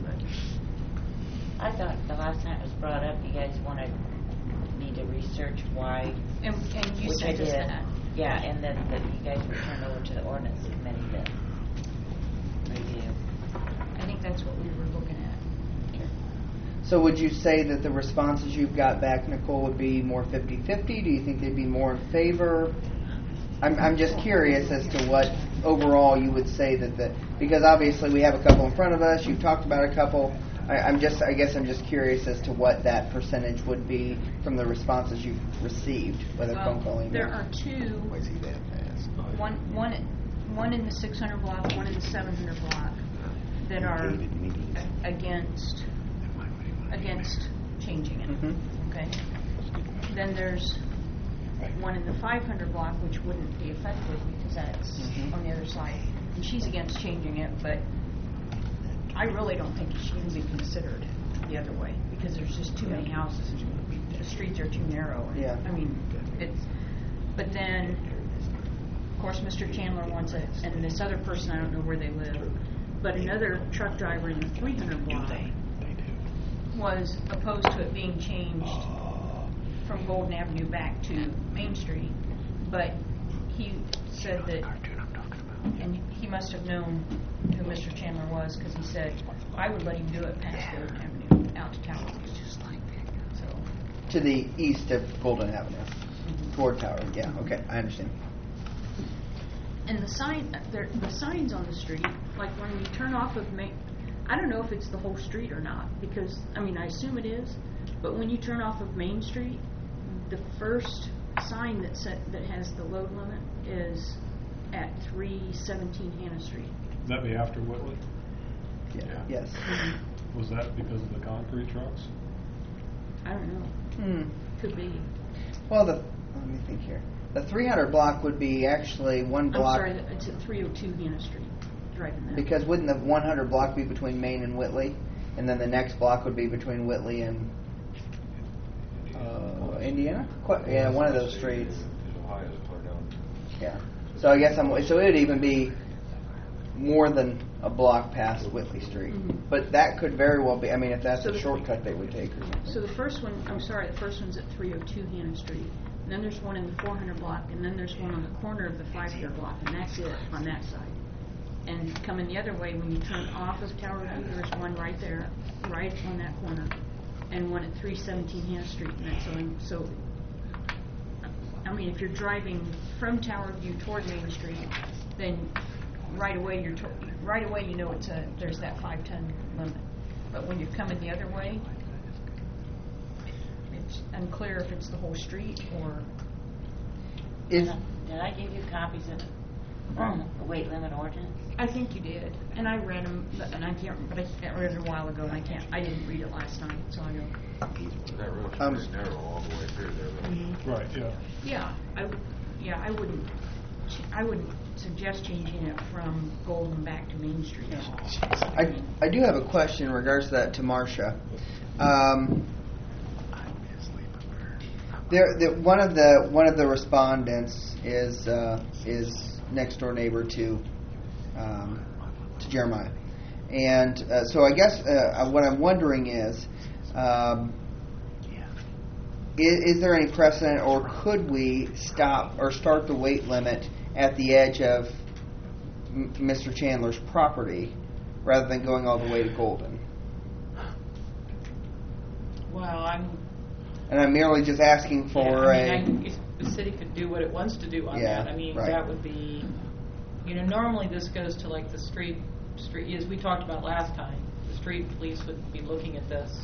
I thought the last time it was brought up, you guys wanted me to research why. And you which I sent us did. that. Yeah, and then that you guys were turned over to the ordinance committee to review. I think that's what we were looking at. So would you say that the responses you've got back, Nicole, would be more 50-50? Do you think they'd be more in favor? I'm just curious as to what overall you would say because obviously we have a couple in front of us. You've talked about a couple. I guess I'm just curious as to what that percentage would be from the responses you've received, whether phone call, email. There are 2. One in the 600 block, one in the 700 block that are against changing it. Okay. Then there's one in the 500 block which wouldn't be effective because that's on the other side, and she's against changing it, but I really don't think it should even be considered the other way because there's just too many houses. The streets are too narrow. Yeah. But then, of course, Mr. Chandler wants it, and this other person, I don't know where they live, but another truck driver in the 300 block was opposed to it being changed from Golden Avenue back to Main Street, but he said that, and he must have known who Mr. Chandler was because he said, I would let him do it past Golden Avenue out to Tower View. So. To the east of Golden Avenue. Toward Tower, yeah, okay, I understand. And the signs on the street, like when you turn off of Main, I don't know if it's the whole street or not, because, I mean, I assume it is, but when you turn off of Main Street, the first sign that has the load limit is at 317 Hannah Street. That be after Whitley? Yeah. Yes. Was that because of the concrete trucks? I don't know. Could be. Well, let me think here. The 300 block would be actually one block. I'm sorry, it's at 302 Hannah Street, driving that. Because wouldn't the 100 block be between Main and Whitley? And then the next block would be between Whitley and Indiana? Yeah, one of those streets. Yeah. So I guess so it would even be more than a block past Whitley Street. But that could very well be, I mean, if that's a shortcut they would take or something. So the first one, the first one's at 302 Hannah Street. And then there's one in the 400 block, and then there's one on the corner of the 5-year block, and that's it on that side. And coming the other way, when you turn off of Tower View, there's one right there, right on that corner, and one at 317 Hannah Street. And that's on, so, I mean, if you're driving from Tower View toward Main Street, then right away you know there's that 5-ton limit. But when you're coming the other way, it's unclear if it's the whole street or. Did I give you copies of the weight limit ordinance? I think you did, and I read them, and I can't. But I read it a while ago, and I didn't read it last night, so I don't. That road's pretty narrow all the way through there. Right. Yeah. Yeah. I wouldn't suggest changing it from Golden back to Main Street. I do have a question in regards to that to Marcia. One of the respondents is next door neighbor to Jeremiah, and so I guess what I'm wondering is there any precedent, or could we stop or start the weight limit at the edge of Mr. Chandler's property rather than going all the way to Golden? Well, I'm merely just asking for the city could do what it wants to do on that. I mean, that would be, normally this goes to like the street, as we talked about last time, the street police would be looking at this,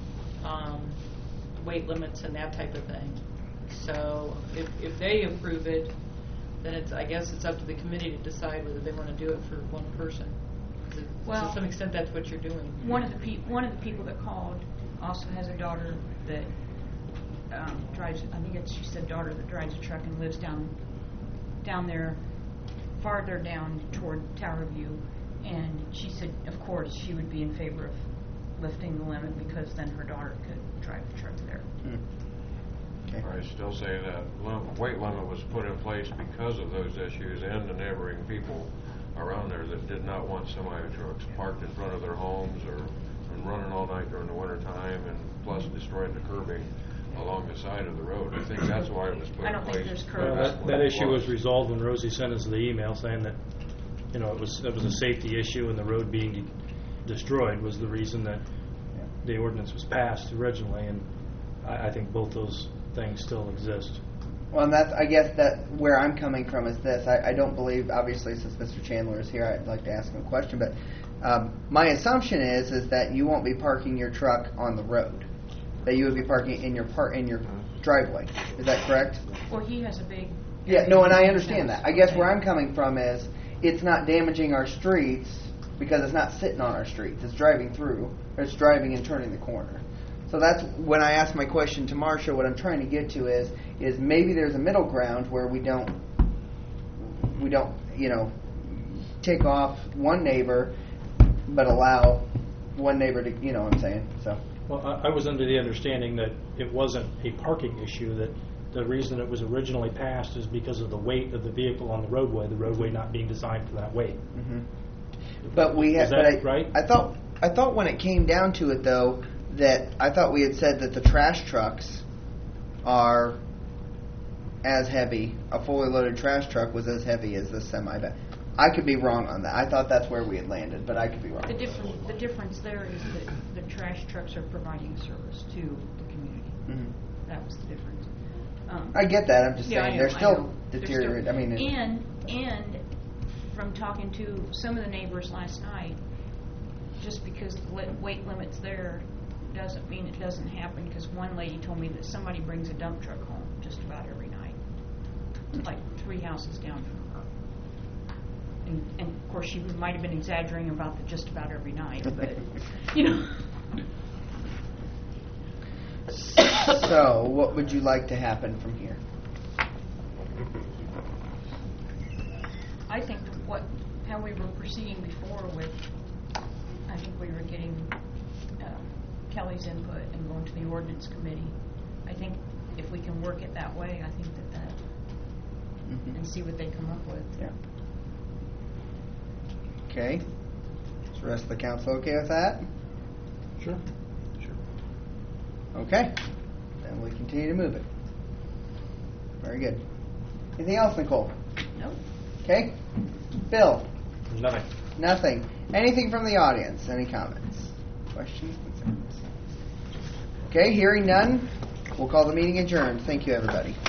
weight limits and that type of thing. So if they approve it, then I guess it's up to the committee to decide whether they want to do it for one person. Well, to some extent, that's what you're doing. One of the people that called also has a daughter that drives. I think she said daughter that drives a truck and lives down there, farther down toward Tower View, and she said, of course, she would be in favor of lifting the limit because then her daughter could drive the truck there. I still say that weight limit was put in place because of those issues and the neighboring people around there that did not want semi-trucks parked in front of their homes or running all night during the winter time, and plus destroying the curbing along the side of the road. I think that's why it was put in place. I don't think there's curbs. That issue was resolved when Rosie sent us the email saying that it was a safety issue, and the road being destroyed was the reason that the ordinance was passed originally, and I think both those things still exist. Well, and I guess that where I'm coming from is this. I don't believe, obviously, since Mr. Chandler is here, I'd like to ask him a question, but my assumption is that you won't be parking your truck on the road, that you would be parking in your driveway. Is that correct? Well, he has a big... Yeah, no, and I understand that. I guess where I'm coming from is it's not damaging our streets because it's not sitting on our streets. It's driving through, or it's driving and turning the corner. So that's when I asked my question to Marcia. What I'm trying to get to is maybe there's a middle ground where we don't take off one neighbor, but allow one neighbor to, what I'm saying. So. Well, I was under the understanding that it wasn't a parking issue. That the reason it was originally passed is because of the weight of the vehicle on the roadway not being designed for that weight. Mm-hmm. But right? I thought when it came down to it, though, that I thought we had said that the trash trucks are as heavy. A fully loaded trash truck was as heavy as the semi. I could be wrong on that. I thought that's where we had landed, but I could be wrong. The difference there is that the trash trucks are providing service to the community. Mm-hmm. That was the difference. I get that. I'm just Yeah, saying I know, they're I still know. They're deteriorating. I mean, and from talking to some of the neighbors last night, just because the weight limit's there doesn't mean it doesn't happen, because one lady told me that somebody brings a dump truck home just about every night, like 3 houses down from her. And of course, she might have been exaggerating about the just about every night, but, you know. So, what would you like to happen from here? I think how we were proceeding before with, I think we were getting Kelly's input and going to the ordinance committee. I think if we can work it that way, I think that and see what they come up with. Yeah. Okay. Is the rest of the council okay with that? Sure. Okay. Then we continue to move it. Very good. Anything else, Nicole? Nope. Okay. Bill? Nothing. Nothing. Anything from the audience? Any comments? Questions? Concerns? Okay, hearing none, we'll call the meeting adjourned. Thank you, everybody.